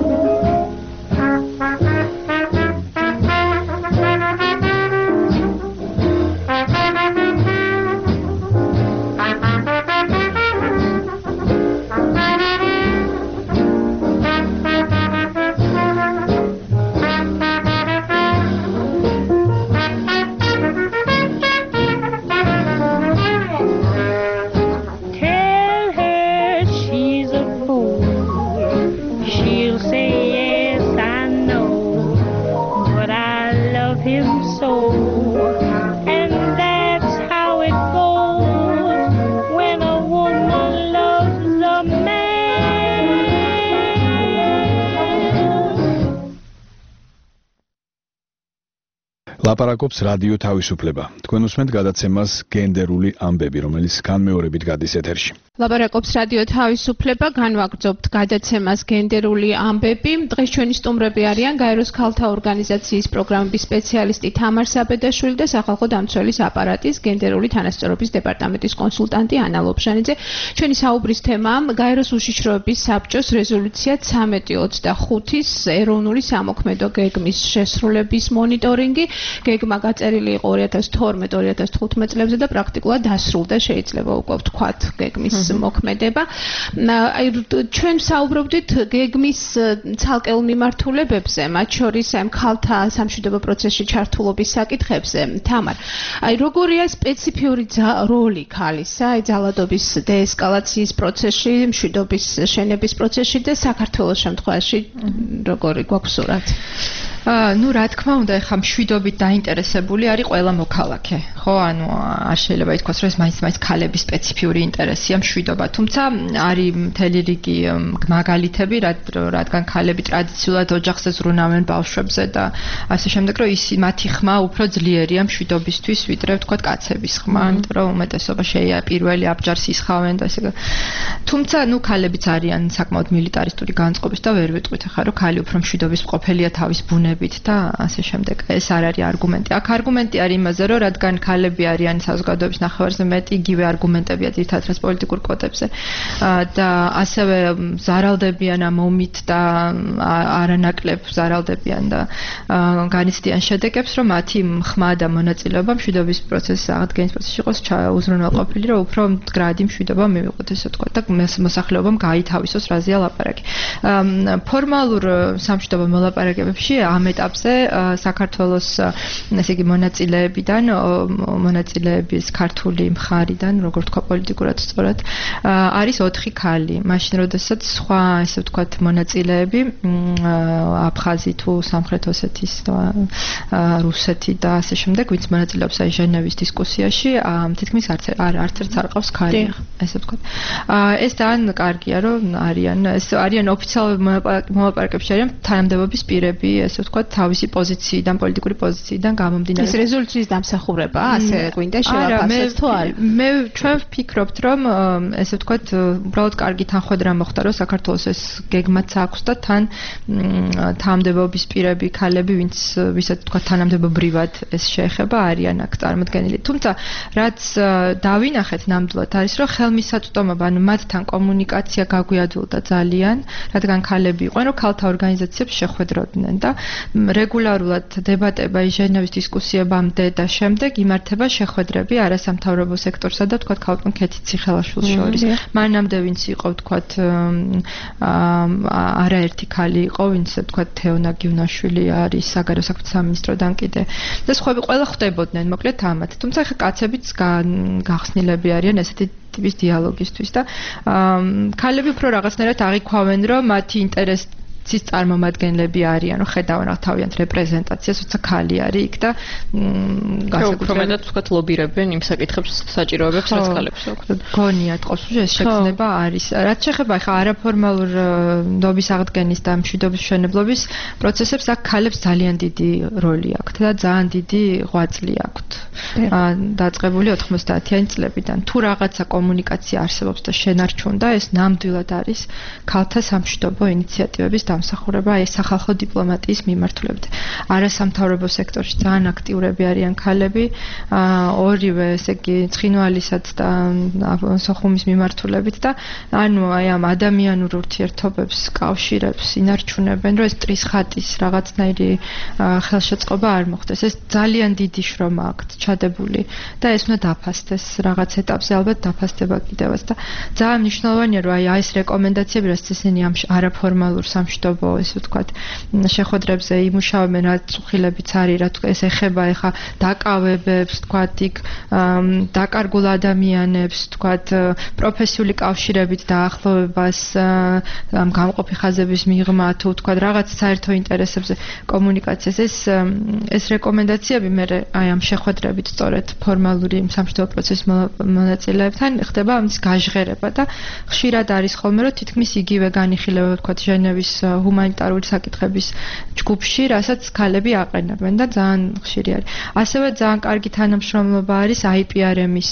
Tell her she's a fool, she'll say yes, I know, but I love him so. And that's how it goes when a woman loves a man. ლაპარაკობს რადიო თავისუფლება. თქვენ უსმენთ გადაცემას გენდერული ამბები, რომელიც განმეორებით გადის ეთერში. ლაპარაკობს რადიო თავისუფლება, განვაგრძობთ გადაცემას გენდერული ამბები. დღეს ჩვენი სტუმრები არიან გაეროს ქალთა ორგანიზაციის პროგრამების სპეციალისტი თამარ საბედაშვილი და სახალხო დამცველის აპარატის გენდერული თანასწორობის დეპარტამენტის კონსულტანტი ანა ლობჟანიძე. ჩვენი საუბრის თემაა გაეროს უშიშროების საბჭოს რეზოლუცია 1325-ის ეროვნული სამოქმედო გეგმის შესრულების მონიტორინგი. გეგმა გაწერილი იყო 2012-2015 წლებზე და პრაქტიკულად დასრულდა, შეიძლება უკვე ვთქვათ, გეგმის მოქმედება. ჩვენ საუბრობდით გეგმის ცალკეულ მიმართულებებზე, მათ შორის ქალთა სამშვიდობო პროცესში ჩართულობის საკითხებზე. თამარ, როგორია სპეციფიური როლი ქალისა ძალადობის დეესკალაციის პროცესში, მშვიდობის შენების პროცესში და საქართველოს შემთხვევაში როგორი გვაქვს სურათი? ну, რა თქმა უნდა, ეხა მშვიდობით დაინტერესებული არის ყველა მოქალაქე, ხო? ანუ არ შეიძლება ითქვას, რომ ეს მაინც ქალების სპეციფიური ინტერესია მშვიდობა, თუმცა არის მთელი რიგი მაგალითები, რადგან ქალები ტრადიციულად ოჯახზე ზრუნავენ ბავშვებზე და ასე შემდეგ, რომ მათი ხმა უფრო ძლიერია მშვიდობისთვის, ვიდრე ვთქვათ კაცების ხმა, იმიტომ რომ უმეტესობა პირველი აბჯარს ისხავენ და ესე. თუმცა, ну, ქალებიც არიან საკმაოდ მილიტარისტული განწყობის და ვერ ვიტყვით ახლა, რომ ქალი უფრო მშვიდობის მყოფელია თავის ბუნებით და ასე შემდეგ. ეს არ არის არგუმენტი. აქ არგუმენტი არის იმაზე, რომ რადგან ქალები არიან საზოგადოების ნახევარზე მეტი, იგივე არგუმენტებია ძირითადად პოლიტიკურ კვოტებზე და ასევე ზარალდებიან ამ ომით და არანაკლებ ზარალდებიან და განიცდიან შედეგებს, რომ მათი ხმა და მონაწილეობა მშვიდობის პროცესის აღდგენის პროცესში იყოს უზრუნველყოფილი, რომ უფრო მდგრადი მშვიდობა მივიღოთ, ესე ვთქვათ, და მოსახლეობამ გაითავისოს რაზეა ლაპარაკი. ფორმალურ სამშვიდობო მოლაპარაკებებში ამ ეტაპზე საქართველოს ესე იგი მონაწილეების ქართული მხარიდან, როგორ თქვა პოლიტიკურად სწორად, არის 4 ქალი. მაშინ როდესაც სხვა, ესე ვთქვათ, მონაწილეები აფხაზი თუ სამხრეთ ოსეთის რუსეთი და ასე შემდეგ, ვინც მონაწილეობს აი ჟენევის დისკუსიაში, თითქმის არც ერთს არ ყავს ქალი, ესე ვთქვათ. ეს ძალიან კარგია, რომ არიან ოფიციალურ მოლაპარაკებებში არიან თანამდებობის პირები, ესე ვთქვათ, თავისი პოზიციიდან, პოლიტიკური პოზიციიდან გამომდინარე. ეს რეზოლუციის დამსახურება, ასე გვინდა შევაფასოთ თუ არა? ჩვენ ვფიქრობთ, რომ ესე ვთქვათ, უბრალოდ კარგი თანხმედრა მოხდა, რომ საქართველოს ეს გეგმაც აქვს და თან თანამდებობის პირები, ქალები, ვისაც ვთქვათ, თანამდებობრივად ეს შეეხება, არიან აქ წარმოდგენილი. თუმცა, რაც დავინახეთ ნამდვილად არის, რომ ხელმისაწვდომობა, ანუ მათთან კომუნიკაცია გაგვიადვილდა ძალიან, რადგან ქალები იყვნენ, რომ ქალთა ორგანიზაციებს შეხვედროდნენ და რეგულარულად დებატება ჟენევის დისკუსიებამდე და შემდეგ იმართება შეხვედრები არასამთავრობო სექტორსა და თქვათ ქალბატონ ქეთი ციხელაშვილს შორის. მანამდე ვინც იყო თქვათ არაერთი ქალი იყო, ვინც თქვათ თეონა გივნაშვილი არის საგარეო საქმეთა სამინისტროდან კიდე. და სხვები ყველა ხვდებოდნენ მოკლედ ამათ. თუმცა ხა კაცებიც გახსნილები არიან ესეთი ტიპის დიალოგისთვის და ქალები უფრო რაღაცნაირად აღიქვავენ, რომ მათი ინტერესის წარმომადგენლები არიან, რომ ხედავენ თავიანთ რეპრეზენტაციას, როცა ქალი არის იქ და განსაკუთრებით ვთქვათ ლობირებენ იმ საკითხებს, საჭიროებებს, რაც ქალებს აქვს. გონიათ ყოველთვის ეს შეგრძნება არის. რაც შეეხება ხა არაფორმალურ ნდობის აღდგენის და მშვიდობის მშენებლობის პროცესებს, აქ ქალებს ძალიან დიდი როლი აქვთ და ძალიან დიდი ღვაწლი აქვთ. დაწყებული 90-იანი წლებიდან. თუ რაღაცა კომუნიკაცია არსებობს და შენარჩუნდა, ეს ნამდვილად არის ქალთა სამშვიდობო ინიციატივების დამსახურება ეს სახალხო დიპლომატიის მიმართულებით. არასამთავრობო სექტორში ძალიან აქტიურები არიან ქალები, ორივე, ესე იგი, ცხინვალისაც და სოხუმის მიმართულებით და ანუ აი ამ ადამიანურ ურთიერთობებს, კავშირებს ინარჩუნებენ, რომ ეს ტრისხატის რაღაცნაირი ხელშეწყობა არ მოხდეს. ეს ძალიან დიდი შრომა აქვთ ჩადებული და ეს უნდა დაფასდეს რაღაც ეტაპზე, ალბათ დაფასდება კიდევაც და ძალიან მნიშვნელოვანია, რომ აი ეს რეკომენდაციები, რაც ისინი ამ არაფორმალურ სამშვიდობო, ესე ვთქვათ, შეხვედრებზე იმუშავებენ, რა წუხილებიც არის, რა ეს ეხება ეხა დაკავებებს, ვთქვათ, იქ დაკარგულ ადამიანებს, ვთქვათ, პროფესიული კავშირებით დაახლოვებას, ამ გამყოფი ხაზების მიღმა თუ ვთქვათ, რაღაც საერთო ინტერესებზე კომუნიკაციას, ეს რეკომენდაციები მე აი ამ შეხვედრებით სწორედ ფორმალური სამშვიდობო პროცესის მონაწილეებთან ხდება ამის გაჟღერება და ხშირად არის ხოლმე, რომ თითქმის იგივე განიხილება, ვთქვათ, ჟენევის ჰუმანიტარული საკითხების ჯგუფში, რასაც ქალები აყენებენ და ძალიან ხშირი არის. ასევე ძალიან კარგი თანამშრომლობა არის IPRM-ის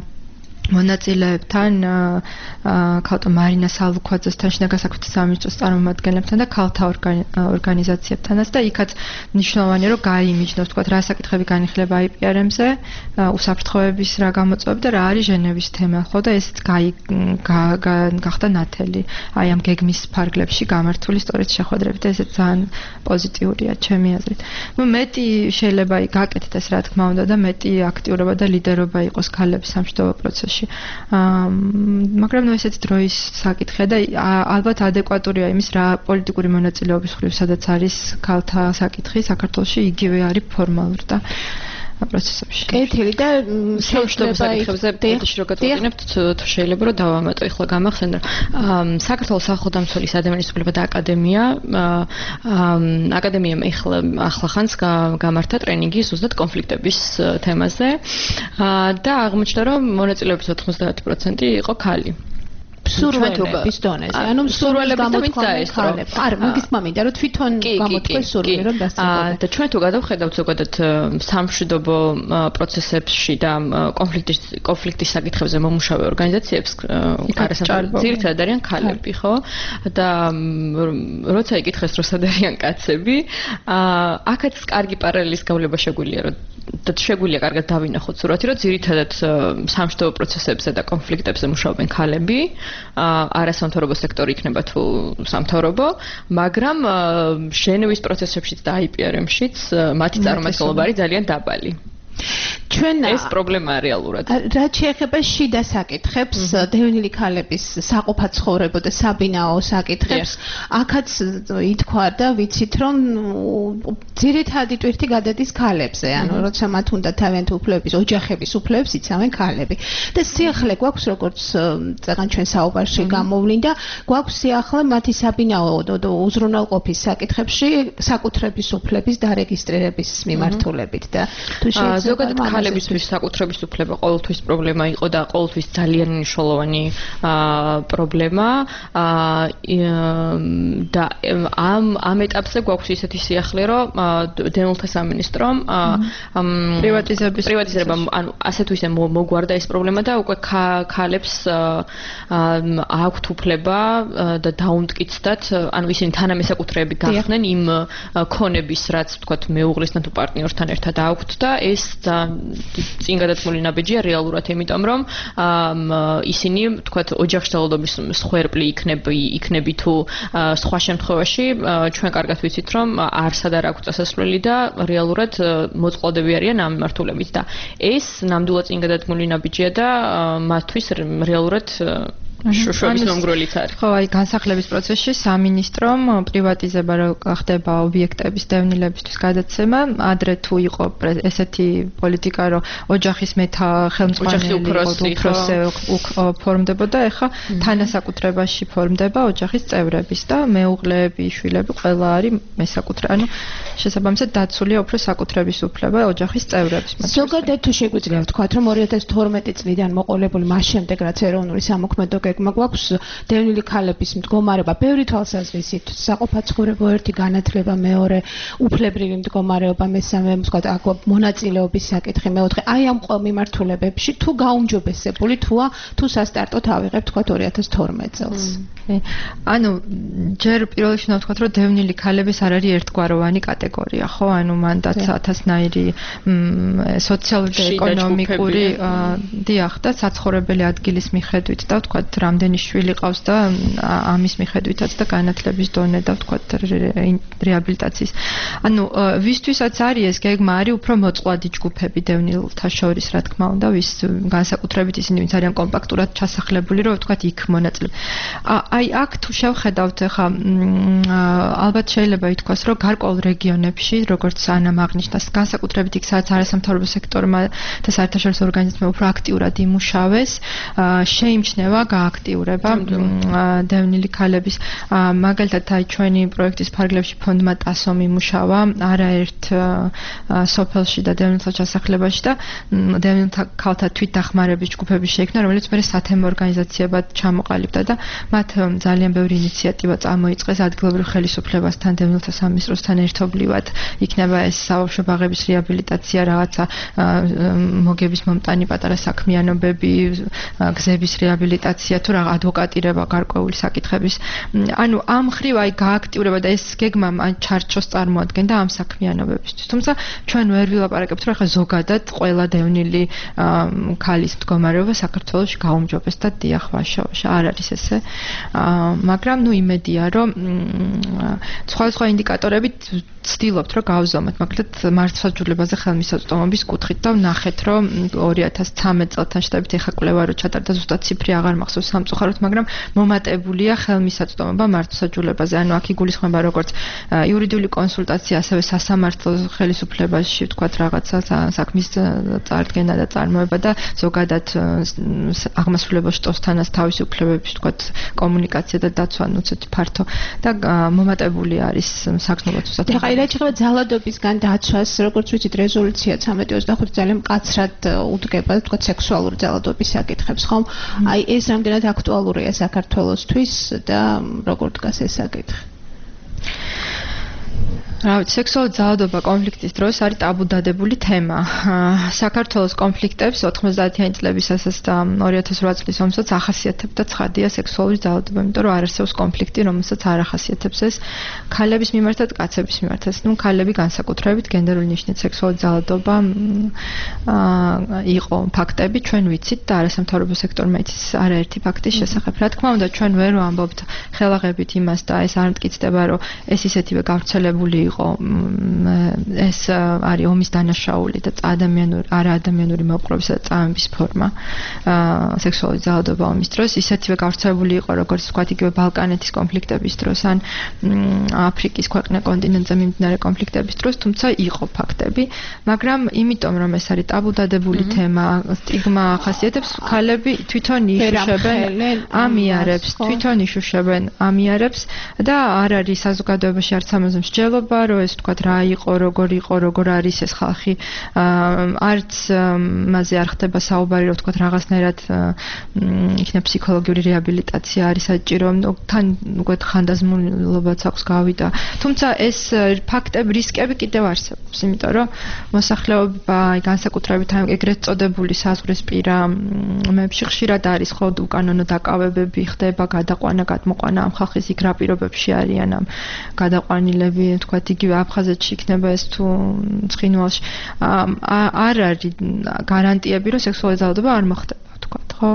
მონაწილეებთან, ქალბატონ მარინა სალუქვაძესთან, შინაგან საქმეთა სამინისტროს წარმომადგენლებთან და ქალთა ორგანიზაციებთანაც და იქაც მნიშვნელოვანია, რომ გაიმიჯნოს, თქვათ, რა საკითხები განიხილება IPRM-ზე, უსაფრთხოების რა გამოწვევები და რა არის ჟენევის თემა, ხო და ესეც გახდა ნათელი აი ამ გეგმის ფარგლებში გამართული სწორედ შეხვედრებით და ესეც ძალიან პოზიტიურია ჩემი აზრით. ნუ მეტი შეიძლება გაკეთდეს, რა თქმა უნდა და მეტი აქტიურობა და ლიდერობა იყოს ქალების სამშვიდობო პროცესში. მაგრამ ესეც დროის საკითხია და ალბათ ადეკვატურია იმის რა პოლიტიკური მონაწილეობის მხრივ სადაც არის ქალთა საკითხი საქართველოში იგივე არის ფორმალურ და პროცესებში. კეთილი და სამშვიდობო საკითხებზე პოდკასტში რო გადავიდეთ, თუ შეიძლება რომ დავამატო, ეხლა გამახსენდა საქართველოს სახელმწიფო ადამიანის უფლებათა და აკადემიამ ახლახანს გამართა ტრენინგი ზუსტად კონფლიქტების თემაზე და აღმოჩნდა რომ მონაწილეობის 90% იყო ქალი. სურვილების დონეზე. ანუ სურვილების გამოთქვამი ქალებს. არა, მაგის მამინდა რომ თვითონ გამოთქვეს სურვილი რომ დასწრებოდნენ. და ჩვენ თუ გადავხედავთ ზოგადად სამშვიდობო პროცესებში და კონფლიქტის საკითხებზე მომუშავე ორგანიზაციებს, ძირითადად არიან ქალები, ხო? და როცა იკითხეს რომ სად არიან კაცები, აქაც კარგი პარალელის გავლება შეგვიძლია, რომ და შეგვიძლია კარგად დავინახოთ სურათი, რომ ძირითადად სამშვიდობო პროცესებზე და კონფლიქტებზე მუშაობენ ქალები. არასამთავრობო სექტორი იქნება თუ სამთავრობო, მაგრამ ჟენევის პროცესებშიც და IPRM-შიც მათი წარმომადგენლობა არის ძალიან დაბალი. ჩვენ ეს პრობლემაა რეალურად. რაც შეეხება შიდა საკითხებს, დევნილი ქალების საყოფა ცხოვრება და საბინაო საკითხებს, აქაც ითქვა და ვიცით, რომ ძირითადი ტვირთი გადადის ქალებზე, ანუ როცა მათ უნდა თავიანთი უფლებების, ოჯახების უფლებებს იცავენ ქალები. და სიახლე გვაქვს, როგორც წეგან ჩვენ საუბარში გამოვლინდა, გვაქვს სიახლე მათი საბინაო უზრუნველყოფის საკითხებში საკუთრების უფლების დარეგისტრირების მიმართულებით და თუ შეიძლება ზოგადად ქალებისთვის საკუთრების უფლება ყოველთვის პრობლემა იყო და ყოველთვის ძალიან მნიშვნელოვანი პრობლემა და ამ ეტაპზე გვაქვს ისეთი სიახლე, რომ დევნილთა სამინისტრომ პრივატიზება ანუ ასე თუ ისე მოგვარდა ეს პრობლემა და უკვე ქალებს აქვთ უფლება და დაუმტკიცდათ, ანუ ისინი თანამესაკუთრეები გახდნენ იმ ქონების, რაც ვთქვათ მეუღლესთან თუ პარტნიორთან ერთად აქვთ და ეს წინ გადადგმული ნაბიჯია რეალურად, იმიტომ რომ ისინი ვთქვათ ოჯახში ძალადობის მსხვერპლი იქნები თუ სხვა შემთხვევაში ჩვენ კარგად ვიცით, რომ არსად არ აქვს წასასვლელი და რეალურად მოწყვლადები არიან ამ მიმართულებით და ეს ნამდვილად წინ გადადგმული ნაბიჯია და მათთვის რეალურად შუშობის მომგვრელიც არის. ხო, აი განსახლების პროცესში სამინისტრომ პრივატიზება რო ხდება ობიექტების დევნილებისთვის გადაცემა, ადრე თუ იყო ესეთი პოლიტიკა, რომ ოჯახის ხელმძღვანელი უფროსზე ფორმდებოდა, ეხლა თანასაკუთრებაში ფორმდება ოჯახის წევრების და მეუღლეები, შვილები ყველა არის მესაკუთრე. ანუ შესაბამისად დაცულია უფრო საკუთრების უფლება ოჯახის წევრების. ზოგადად თუ შეგვიძლია ვთქვათ, რომ 2012 წლიდან მოყოლებული მას შემდეგ, რაც ეროვნული სამოქმედო გეგმა გვაქვს დევნილი ქალების მდგომარეობა, ბევრი თვალსაზრისით, საყოფაცხოვრებო ერთი განათლება, მეორე უფლებრივი მდგომარეობა, მესამე ვთქვათ, აქ მონაწილეობის საკითხი, მეოთხე, აი ამ მიმართულებებში თუ გაუმჯობესებული თუ სასტარტოდ ავიღებთ ვთქვათ 2012 წელს. ანუ ჯერ პირველ რიგში ვთქვათ, რომ დევნილი ქალების არ არის ერთგვაროვანი კატეგორია, ხო? ანუ მანდაც 1000-ნაირი სოციალური და ეკონომიკური დიახ და საცხოვრებელი ადგილის მიხედვით და ვთქვათ რამდენი შვილი ყავს და ამის მიხედვითაც და განათლების დონე და ვთქვათ რეაბილიტაციის. ანუ ვისთვისაც არის ეს გეგმა, არის უფრო მოწყვლადი ჯგუფები დევნილთა შორის, რა თქმა უნდა, ვის განსაკუთრებით ისინი, ვინც არიან კომპაქტურად ჩასახლებული, რომ ვთქვათ იქ მონაწილე. აი აქ თუ შევხედავთ ახლა ალბათ შეიძლება ითქვას, რომ გარკვეულ რეგიონებში, როგორც ანამ აღნიშნა, განსაკუთრებით იქ სადაც არასამთავრობო სექტორმა და საერთაშორისო ორგანიზმებმა უფრო აქტიურად იმუშავეს, შეიმჩნევა გააქტიურება დევნილი ქალების. მაგალითად, აი ჩვენი პროექტის ფარგლებში ფონდმა ტასომ იმუშავა არაერთ სოფელში და დევნილთა ჩასახლებაში და დევნილთა ქალთა თვითდახმარების ჯგუფები შეიქმნა, რომელიც მე სათემო ორგანიზაციებად ჩამოყალიბდა და მათ ძალიან ბევრი ინიციატივა წამოიწყეს ადგილობრივ ხელისუფლებასთან, დევნილთა სამინისტროსთან ერთობლივად. იქნება ეს საბავშვო ბაღების რეაბილიტაცია, რაღაცა მოგების მომტანი პატარა საქმიანობები, გზების რეაბილიტაცია თუ რა ადვოკატირება გარკვეული საკითხების. ანუ ამ ხრივ აი გააქტიურება და ეს გეგმა ჩარჩოს წარმოადგენდა ამ საქმიანობებისთვის. თუმცა ჩვენ ვერ ვილაპარაკებთ, რომ ახლა ზოგადად ყველა დევნილი ქალის მდგომარეობა საქართველოში გაუმჯობესდა დიახ ვაშავაში. არ არის ესე. მაგრამ ნუ იმედია, რომ სხვადასხვა ინდიკატორებით ვცდილობთ, რომ გავზომოთ, მაგალითად მართლმსაჯულებაზე ხელმისაწვდომობის კუთხით და ვნახეთ, რომ 2013 წელთან შედარებით ეხა კვლევა რო ჩატარდა, ზუსტად ციფრი აღარ მახსოვს სამწუხაროდ, მაგრამ მომატებულია ხელმისაწვდომობა მართლმსაჯულებაზე. ანუ აქ იგულისხმება როგორც იურიდიული კონსულტაცია, ასევე სასამართლო ხელისუფლებაში, ვთქვათ, რაღაცა საქმის წარდგენა და წარმოება და ზოგადად აღმასრულებელ შტოსთანაც თავისი უფლებების, ვთქვათ, კომუნიკაცია და დაცვა, ნუ ცოტა ფართო და მომატებული არის საგრძნობლად უსათქო. ეხლა რაც შეეხება ძალადობისგან დაცვას, როგორც ვიცით, რეზოლუცია 1325 ძალიან მკაცრად უდგება, ვთქვათ, სექსუალური ძალადობის საკითხებს, ხომ? აი ეს რამდენად აქტუალურია საქართველოსთვის და როგორ დგას ეს საკითხი? რა ვიცი, სექსუალური ძალადობა კონფლიქტის დროს არის ტაბუდადებული თემა. საქართველოს კონფლიქტებს 90-იანი წლებისასაც და 2008 წლის ომსაც ახასიათებდა ცხადია სექსუალური ძალადობა, იმიტომ რომ არ არსებობს კონფლიქტი, რომელსაც არ ახასიათებს ეს ქალების მიმართაც, კაცების მიმართაც. ნუ ქალები განსაკუთრებით გენდერული ნიშნით სექსუალური ძალადობა იყო ფაქტები, ჩვენ ვიცით და არასამთავრობო სექტორმა იცის არაერთი ფაქტის შესახებ. რა თქმა უნდა, ჩვენ ვერ ვამბობთ ხელაღებით იმას და ეს არ მტკიცდება, რომ ეს ისეთივე გავრცელებული იყო. ეს არის ომის დანაშაული და არაადამიანური მოპყრობის და წამების ფორმა. სექსუალური ძალადობა ომის დროს ისეთივე გავრცელებული იყო, როგორც ვთქვათ, იგივე ბალკანეთის კონფლიქტების დროს ან აფრიკის კონტინენტზე მიმდინარე კონფლიქტების დროს, თუმცა იყო ფაქტები, მაგრამ იმიტომ რომ ეს არის ტაბუდადებული თემა, სტიგმა ახასიათებს, ქალები თვითონ ამიარებს და არ არის საზოგადოებაში არც ამაზე მსჯელობა, რომ ეს ვთქვათ რა იყო, როგორ არის ეს ხალხი, არც მასზე არ ხდება საუბარი, რომ ვთქვათ რაღაცნაირად იქნება ფსიქოლოგიური რეაბილიტაცია არის საჭირო, თან უკვე ხანდაზმულობაც აქვს გავიდა. თუმცა ეს ფაქტები, რისკები კიდევ არსებობს, იმიტომ რომ მოსახლეობა განსაკუთრებით ეგრეთ წოდებული საზღვრისპირა ომებში ხშირად არის ხო უკანონო დაკავებები, ხდება გადაყვანა, გადმოყვანა ამ ხალხის იქ რა პირობებში არიან ამ გადაყვანილები, ვთქვათ, იგივე აფხაზეთში იქნება ეს თუ ცხინვალში. არ არის გარანტიები, რომ სექსუალური ძალადობა არ მოხდება, ვთქვათ, ხო?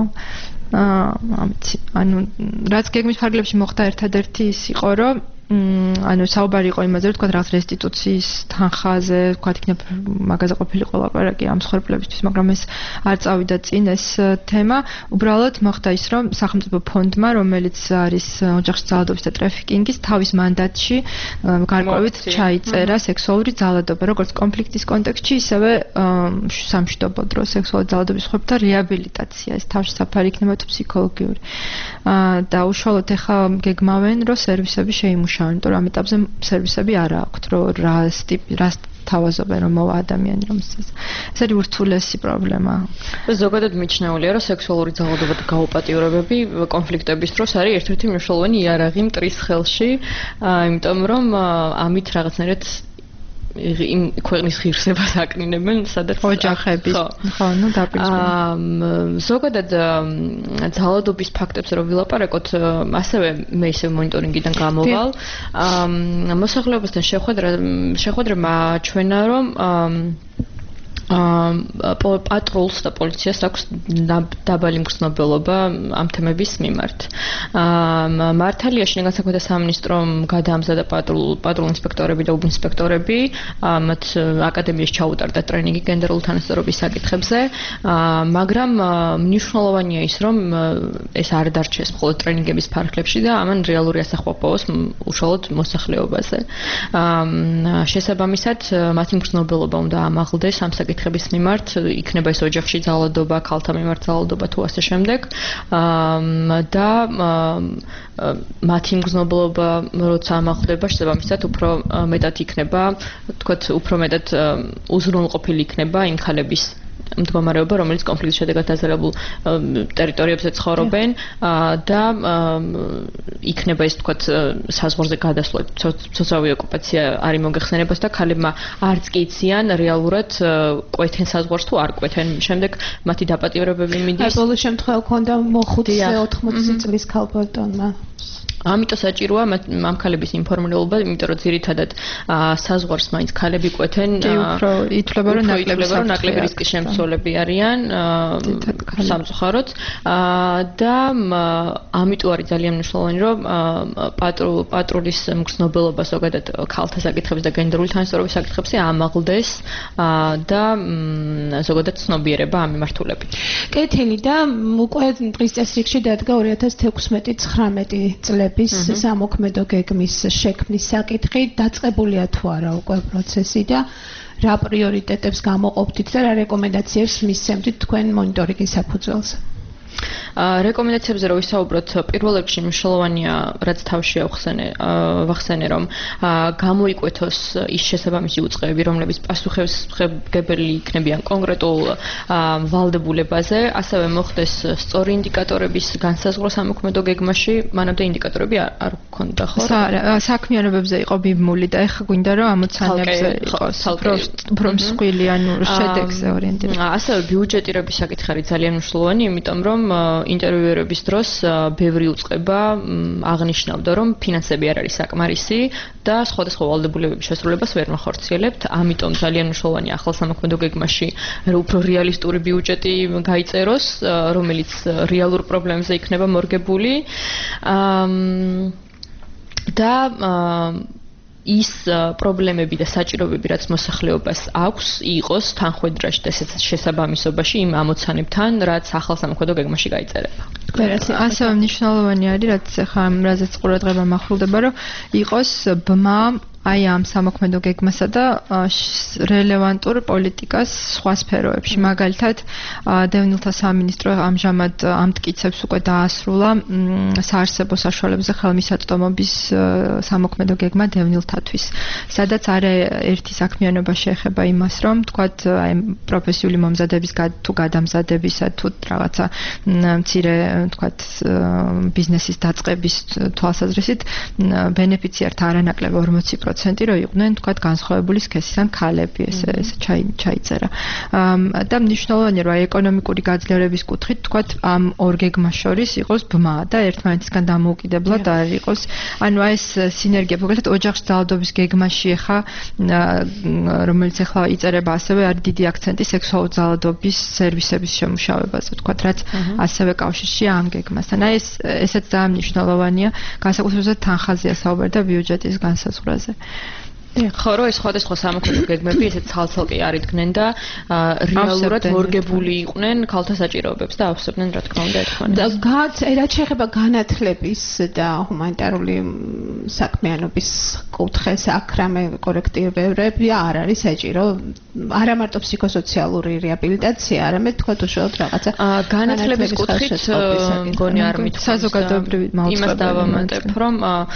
ანუ რაც გეგმის ფარგლებში მოხდა ერთადერთი ის იყო, რომ საუბარი იყო იმაზე, რომ თქვათ რაღაც რესტიტუციის თანხაზე, თქვათ იქნებ მაგაზე ყოფილიყო ლაპარაკი ამ მსხვერპლებისთვის, მაგრამ ეს არ წავიდა წინ ეს თემა. უბრალოდ მოხდა ის, რომ სახელმწიფო ფონდმა, რომელიც არის ოჯახში ძალადობის და ტრაფიკინგის, თავის მანდატში გარკვევით ჩაიწერა სექსუალური ძალადობა, როგორც კონფლიქტის კონტექსტში, ისევე სამშვიდობო დროს სექსუალური ძალადობის მსხვერპლთა რეაბილიტაცია. ეს თავშესაფარი იქნება თუ ფსიქოლოგიური. და უშუალოდ ეხა გეგმავენ, რომ სერვისები შეიმუშავონ. იმიტომ რომ ამ ეტაპზე სერვისები არ აქვთ, რომ რას თავაზობენ, რომ მოვა ადამიანი, რომ ეს არის ურთულესი პრობლემა. ზოგადად მიჩნეულია, რომ სექსუალური ძალადობა და გაუპატიურებები კონფლიქტების დროს არის ერთ-ერთი მნიშვნელოვანი იარაღი მტრის ხელში, იმიტომ რომ ამით რაღაცნაირად იმ ქვეყნის ღირსებას აკნინებენ, სადაც ოჯახების, ხო, დაპირისპირება. ზოგადად ძალადობის ფაქტებზე რომ ვილაპარაკოთ, ასევე მე ისე მონიტორინგიდან გამოვალ, მოსახლეობასთან შეხვედრა ჩვენა რომ პატრულს და პოლიციას აქვს დაბალი მგრძნობელობა ამ თემების მიმართ. მართალია შინაგან საქმეთა სამინისტრომ გადაამზადა პატრულ ინსპექტორები და უბინსპექტორები, მათ აკადემიაში ჩაუტარდა ტრენინგი გენდერული თანასწორობის საკითხებზე, მაგრამ მნიშვნელოვანია ის, რომ ეს არ დარჩეს მხოლოდ ტრენინგების ფარგლებში და ამან რეალური ასახვა პოვოს უშუალოდ მოსახლეობაზე. შესაბამისად, მათი მგრძნობელობა უნდა ამაღლდეს ამ საკითხების მიმართ, იქნება ეს ოჯახში ძალადობა, ქალთა მიმართ ძალადობა თუ ასე შემდეგ. და მათი მგრძნობელობა როცა ამაღლდება, შესაბამისად უფრო მეტად იქნება, თქვათ, უფრო მეტად უზრუნველყოფილი იქნება იმ ხალების მდგომარეობა, რომელიც კონფლიქტის შედეგად დაზარალებულ ტერიტორიებზე ცხოვრობენ და იქნება ეს თქვათ საზღვარზე გადასვლა, სოციალური ოკუპაცია არის მოგეხსენებას და ქალებმა არც კი იციან რეალურად კვეთენ საზღვარს თუ არ კვეთენ. შემდეგ მათი დაპატიმრებები მიდის. ბოლო შემთხვევა ქონდა მოხუცზე 80 წლის ქალბატონმა. ამიტომ საჭიროა ამ ქალების ინფორმირება, იმიტომ რომ ძირითადად საზღვარს მაინც ქალები კვეთენ, უფრო ითვლება, რომ ნაკლები რისკის შემცველები არიან სამწუხაროდ და ამიტომ არის ძალიან მნიშვნელოვანი, რომ პატრულის მგრძნობელობა ზოგადად ქალთა საკითხების და გენდერული თანასწორობის საკითხებზე ამაღლდეს და ზოგადად ცნობიერება ამ მიმართულებით. კეთილი და უკვე დღის წესრიგში დადგა 2016-19 წლების სამოქმედო გეგმის შექმნის საკითხი, დაწყებულია თუ არა უკვე პროცესი და რა პრიორიტეტებს გამოყოფთ და რა რეკომენდაციებს მისცემთ თქვენ მონიტორინგის საფუძველზე? რეკომენდაციებზე რო ვისაუბროთ, პირველ რიგში მნიშვნელოვანია, რაც თავში ვახსენე, რომ გამოიკვეთოს ის შესაბამისი უწყებები, რომლებიც პასუხისმგებელი იქნებიან კონკრეტულ ვალდებულებაზე, ასევე მოხდეს სწორი ინდიკატორების განსაზღვრა სამოქმედო გეგმაში, მანამდე ინდიკატორები არ გქონდა, ხო? საქმიანობებზე იყო ბიბმული და ეხლა გვინდა რომ ამოცანებზე იყოს უფრო მსხვილი, ანუ შედეგზე ორიენტირებული. ასევე ბიუჯეტირების საკითხი არის ძალიან მნიშვნელოვანი, იმიტომ რომ რომ ინტერვიუერების დროს ბევრი უწყება აღნიშნავდა, რომ ფინანსები არ არის საკმარისი და სხვადასხვა ვალდებულებების შესრულებას ვერ მოხორციელებთ. ამიტომ ძალიან მნიშვნელოვანია ახალ სამოქმედო გეგმაში უფრო რეალისტური ბიუჯეტი გაიწეროს, რომელიც რეალურ პრობლემებზე იქნება მორგებული. და ის პრობლემები და საჭიროებები, რაც მოსახლეობას აქვს, იყოს თანხვედრაში და შესაბამისობაში იმ ამოცანებთან, რაც ახალ სამოქმედო გეგმაში გაიწერება. ასევე მნიშვნელოვანი არის, რაც ახლა რაზეც ყურადღება მახვილდება, რომ იყოს ბმა აი ამ სამოქმედო გეგმასა და რელევანტურ პოლიტიკას სხვა სფეროებში. მაგალითად, დევნილთა სამინისტრო ამჟამად ამ მტკიცებს უკვე დაასრულა საარსებო საშუალებებზე ხელმისაწვდომობის სამოქმედო გეგმა დევნილთათვის, სადაც არაერთი საქმიანობა შეეხება იმას, რომ თქვათ აი პროფესიული მომზადების თუ გადამზადებისა თუ რაღაცა მცირე თქვათ ბიზნესის დაწყების თვალსაზრისით ბენეფიციართა არანაკლებ 40% რომ იყვნენ თქვათ განსხვავებული სქესის ან ქალები, ეს ჩაიწერა. და მნიშვნელოვანია, რომ ეკონომიკური გაძლიერების კუთხით თქვათ ამ ორ გეგმას შორის იყოს ბმა და ერთმანეთისგან დამოუკიდებლად არ იყოს. ანუ ეს სინერგია, მოკლედ ოჯახის ძალადობის გეგმაში ახლა რომელიც ახლა იწერება, ასევე არის დიდი აქცენტი სექსუალური ძალადობის სერვისების შემუშავებაზე, თქვათ, რაც ასევე კავშირშია ამ გეგმასთან. აი ესეც ძალიან მნიშვნელოვანია, განსაკუთრებით თანხაზეა საუბარი და ბიუჯეტის განსაზღვრაზე. ხო, რომ ეს სხვადასხვა სამოქმედო გეგმები ესეც ცალ-ცალკე არიდგნენ და რეალურად მორგებული იყვნენ ქალთა საჭიროებებს და ავსებდნენ, რა თქმა უნდა, ერთმანეთს. რაც შეეხება განათლების და ჰუმანიტარული საქმიანობის კუთხეს, აქ რამე კორექტივები არ არის საჭირო, არა მარტო ფსიქოსოციალური რეაბილიტაცია, არამედ თქვათ უშუალოდ რაღაცა განათლების კუთხით მგონი არ მithქვას. საზოგადოებრივი მაუწყებელი. იმას დავამატებ, რომ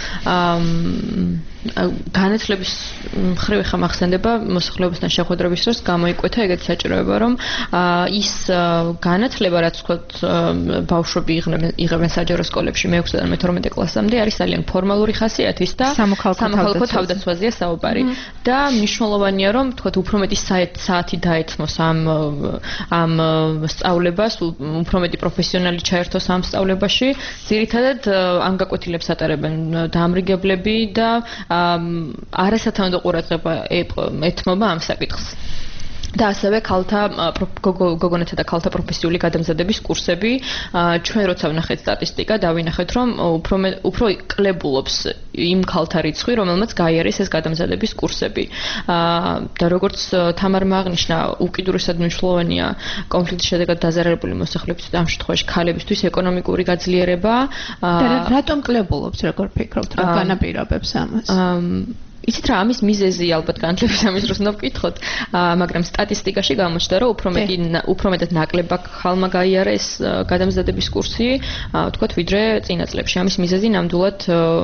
განათლების მხრივ ხა მახსენდება მოსახლეობასთან შეხვედრების დროს გამოიკვეთა ეგეთი საჭიროება, რომ ის განათლება, რაც ვთქვათ, ბავშვები იღებენ საჯარო სკოლებში მე-6 და მე-12 კლასამდე, არის ძალიან ფორმალური ხასიათის და სამოქალაქო თავდაცვაზეა საუბარი. და მნიშვნელოვანია, რომ ვთქვათ, უფრო მეტი საათი დაეთმოს ამ სწავლებას, უფრო მეტი პროფესიონალი ჩაერთოს ამ სწავლებაში. ძირითადად ამ გაკვეთილებს ატარებენ დამრიგებლები და არასათანადო ყურადღება ეთმობა ამ საკითხს. და ასევე ქალთა გოგონათა და ქალთა პროფესიული გადამზადების კურსები. ჩვენ როცა ვნახეთ სტატისტიკა, დავინახეთ, რომ უფრო კლებულობს იმ ქალთა რიცხვი, რომელმაც გაიარეს ეს გადამზადების კურსები. და როგორც თამარმა აღნიშნა, უკიდურესად მნიშვნელოვანია კონფლიქტის შედეგად დაზარალებული მოსახლეობის, ამ შემთხვევაში ქალებისთვის ეკონომიკური გაძლიერება. და რატომ კლებულობს, როგორ ფიქრობთ, რა განაპირობებს ამას? იცით რა, ამის მიზეზი ალბათ განათლების ამის დროს უნდა ვკითხოთ, მაგრამ სტატისტიკაში გამოჩნდა, რომ უფრო მეტად ნაკლებად ხალმა გაიარა ეს გადამზადების კურსი, ვთქვათ, ვიდრე წინა წლებში. ამის მიზეზი ნამდვილად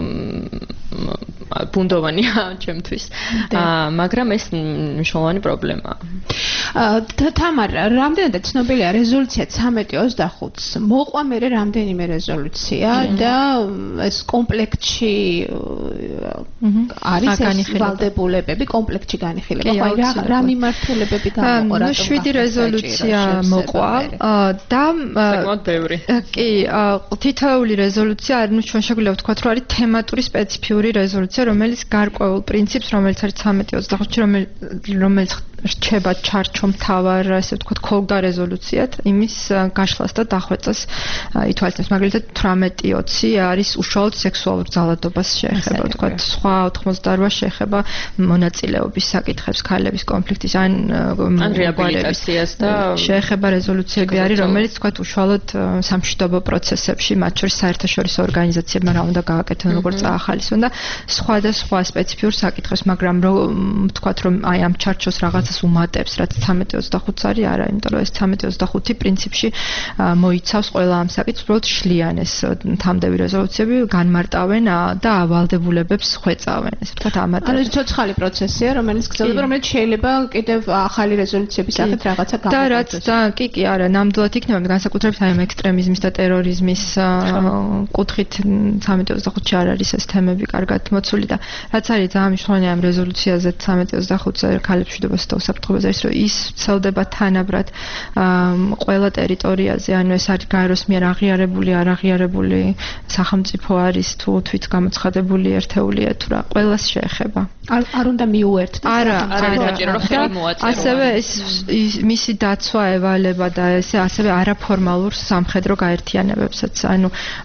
ბუნდოვანია ჩემთვის. მაგრამ ეს მნიშვნელოვანი პრობლემაა. თამარა, რამდენადაც ცნობილია რეზოლუცია 1325-ს, მოყვა მე რამდენიმე რეზოლუცია და ეს კომპლექტში არის ვალდებულებები კომპლექტში განიხილება. ხო, რა მიმართულებები გამოყო, რატომ? 7 რეზოლუცია მოყვა და საკმაოდ ბევრი. კი, თითოეული რეზოლუცია, ანუ ჩვენ შეგვიძლია ვთქვათ, რომ არის თემატური სპეციფიური რეზოლუცია, რომელიც გარკვეულ პრინციპს, რომელიც არის 1325-ში, რომელიც რჩება ჩარჩომთავარ, ასე ვთქვათ, ქოლგდა რეზოლუციად, იმის გაშლას და დახვეწას ითვალისწინებს. მაგალითად 1820 არის უშუალოდ სექსუალურ ძალადობას შეეხება, ვთქვათ, სხვა 88 შეეხება მონაწილეობის საკითხებს ქალების კონფლიქტის ან რეაბილიტაციას და შეეხება რეზოლუციები არის, რომელიც ვთქვათ, უშუალოდ სამშვიდობო პროცესებში, მათ შორის საერთაშორისო ორგანიზაციებმა რა უნდა გააკეთონ, როგორც წაახალისონ და სხვა სპეციფიურ საკითხებს, მაგრამ ვთქვათ, რომ აი ამ ჩარჩოს რაღაც უმატებს, რაც 1325-ს არის, არა, იმიტომ რომ ეს 1325 პრინციპში მოიცავს ყველა ამ საკითხს, უბრალოდ შლიან ეს თამდევი რეზოლუციები, განმარტავენ და ავალდებულებებს ხვეწავენ, ესე ვთქვათ, ამატებს. ანუ ეს ცოცხალი პროცესია, რომელიც გრძელდება, რომელიც შეიძლება კიდევ ახალი რეზოლუციების სახით რაღაცა გამოიწვიოს. და რაც კი, არა, ნამდვილად იქნება, განსაკუთრებით აი ამ ექსტრემიზმის და ტერორიზმის კუთხით 1325-ში არ არის ეს თემები კარგად მოცული და რაც არის ძალიან მნიშვნელოვანი ამ რეზოლუციაზე 1325-ზე ქალებს მშვიდობასა და უსაფრთხოებაზე არის რომ ის ვრცელდება თანაბრად ყველა ტერიტორიაზე, ანუ ეს არის გაეროს მიერ აღიარებული, არ აღიარებული სახელმწიფო არის თუ თვით გამოცხადებული ერთეულია თუ რა, ყველას შეეხება. არ უნდა მიუერთდეს. არა, საჭირო რომ ხელი მოაწერო. ასევე მისი დაცვა ევალება და ასევე არაფორმალურ სამხედრო გაერთიანებებსაც. ანუ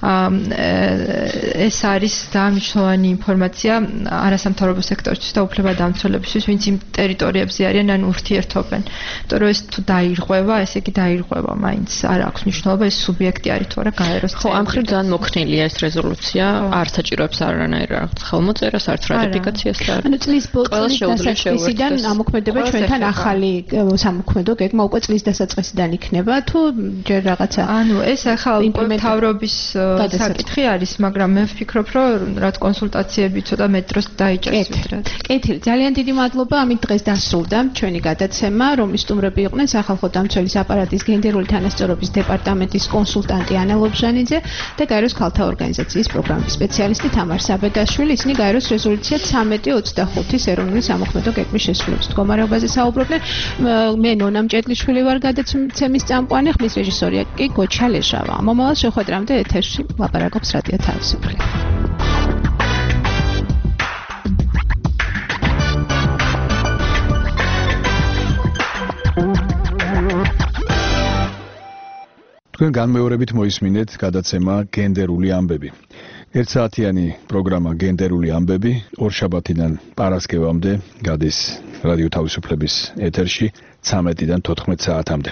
ეს არის დამმნიშვნელოვანი ინფორმაცია არასამთავრობო სექტორისთვის და უფლებადამცველებისთვის, ვინც იმ ტერიტორიებზე არიან, ან ურთიერთობენ. იმიტომ რომ ეს თუ დაირღვევა, ესე იგი დაირღვევა, მაინც არ აქვს მნიშვნელობა ეს სუბიექტი არის თუ არა გაეროს. ხო, ამ ხრივ ძალიან მოქნილია ეს რეზოლუცია, არ საჭიროებს არანაირ ხელმოწერას, არც რატიფიკაციას და ანუ წლის დასაწყისიდან ამოქმედება ჩვენთან ახალი სამოქმედო გეგმა უკვე წლის დასაწყისიდან იქნება თუ ჯერ რაღაცა. ანუ ეს ახლა მთავრობის საკითხი არის, მაგრამ მე ვფიქრობ, რომ რაც კონსულტაციები ცოტა მეტ დროს დაიჭერს ვიდრე. კეთილი, ძალიან დიდი მადლობა, ამით დღეს დასრულდა ჩვენი გადაცემა, რომლის სტუმრები იყვნენ სახალხო დამცველის აპარატის გენდერული თანასწორობის დეპარტამენტის კონსულტანტი ანა ლობჟანიძე და გაეროს ქალთა ორგანიზაციის პროგრამის სპეციალისტი თამარ საბედაშვილი. ისინი გაეროს რეზოლუცია 1325-ის ეროვნული სამოქმედო გეგმის შესრულების მდგომარეობაზე საუბრობდნენ. მე ნონა მჭედლიშვილი ვარ გადაცემის წამყვანი, ხმის რეჟისორია კი გოჩა ლეჟავა. მომავალ შეხვედრამდე ეთერში ლაპარაკობს რადიო თავისუფლება. თქვენ განმეორებით მოისმინეთ გადაცემა გენდერული ამბები. ერთსაათიანი პროგრამა გენდერული ამბები ორშაბათიდან პარასკევამდე გადის რადიო თავისუფლების ეთერში 13-დან 14 საათამდე.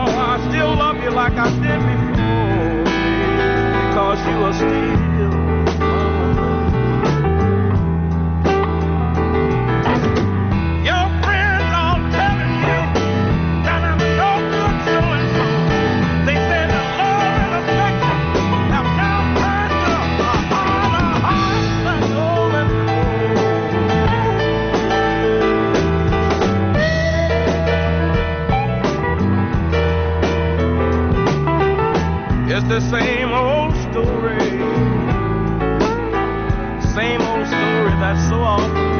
Like I did before, because you are still the same old story. Same old story that's so often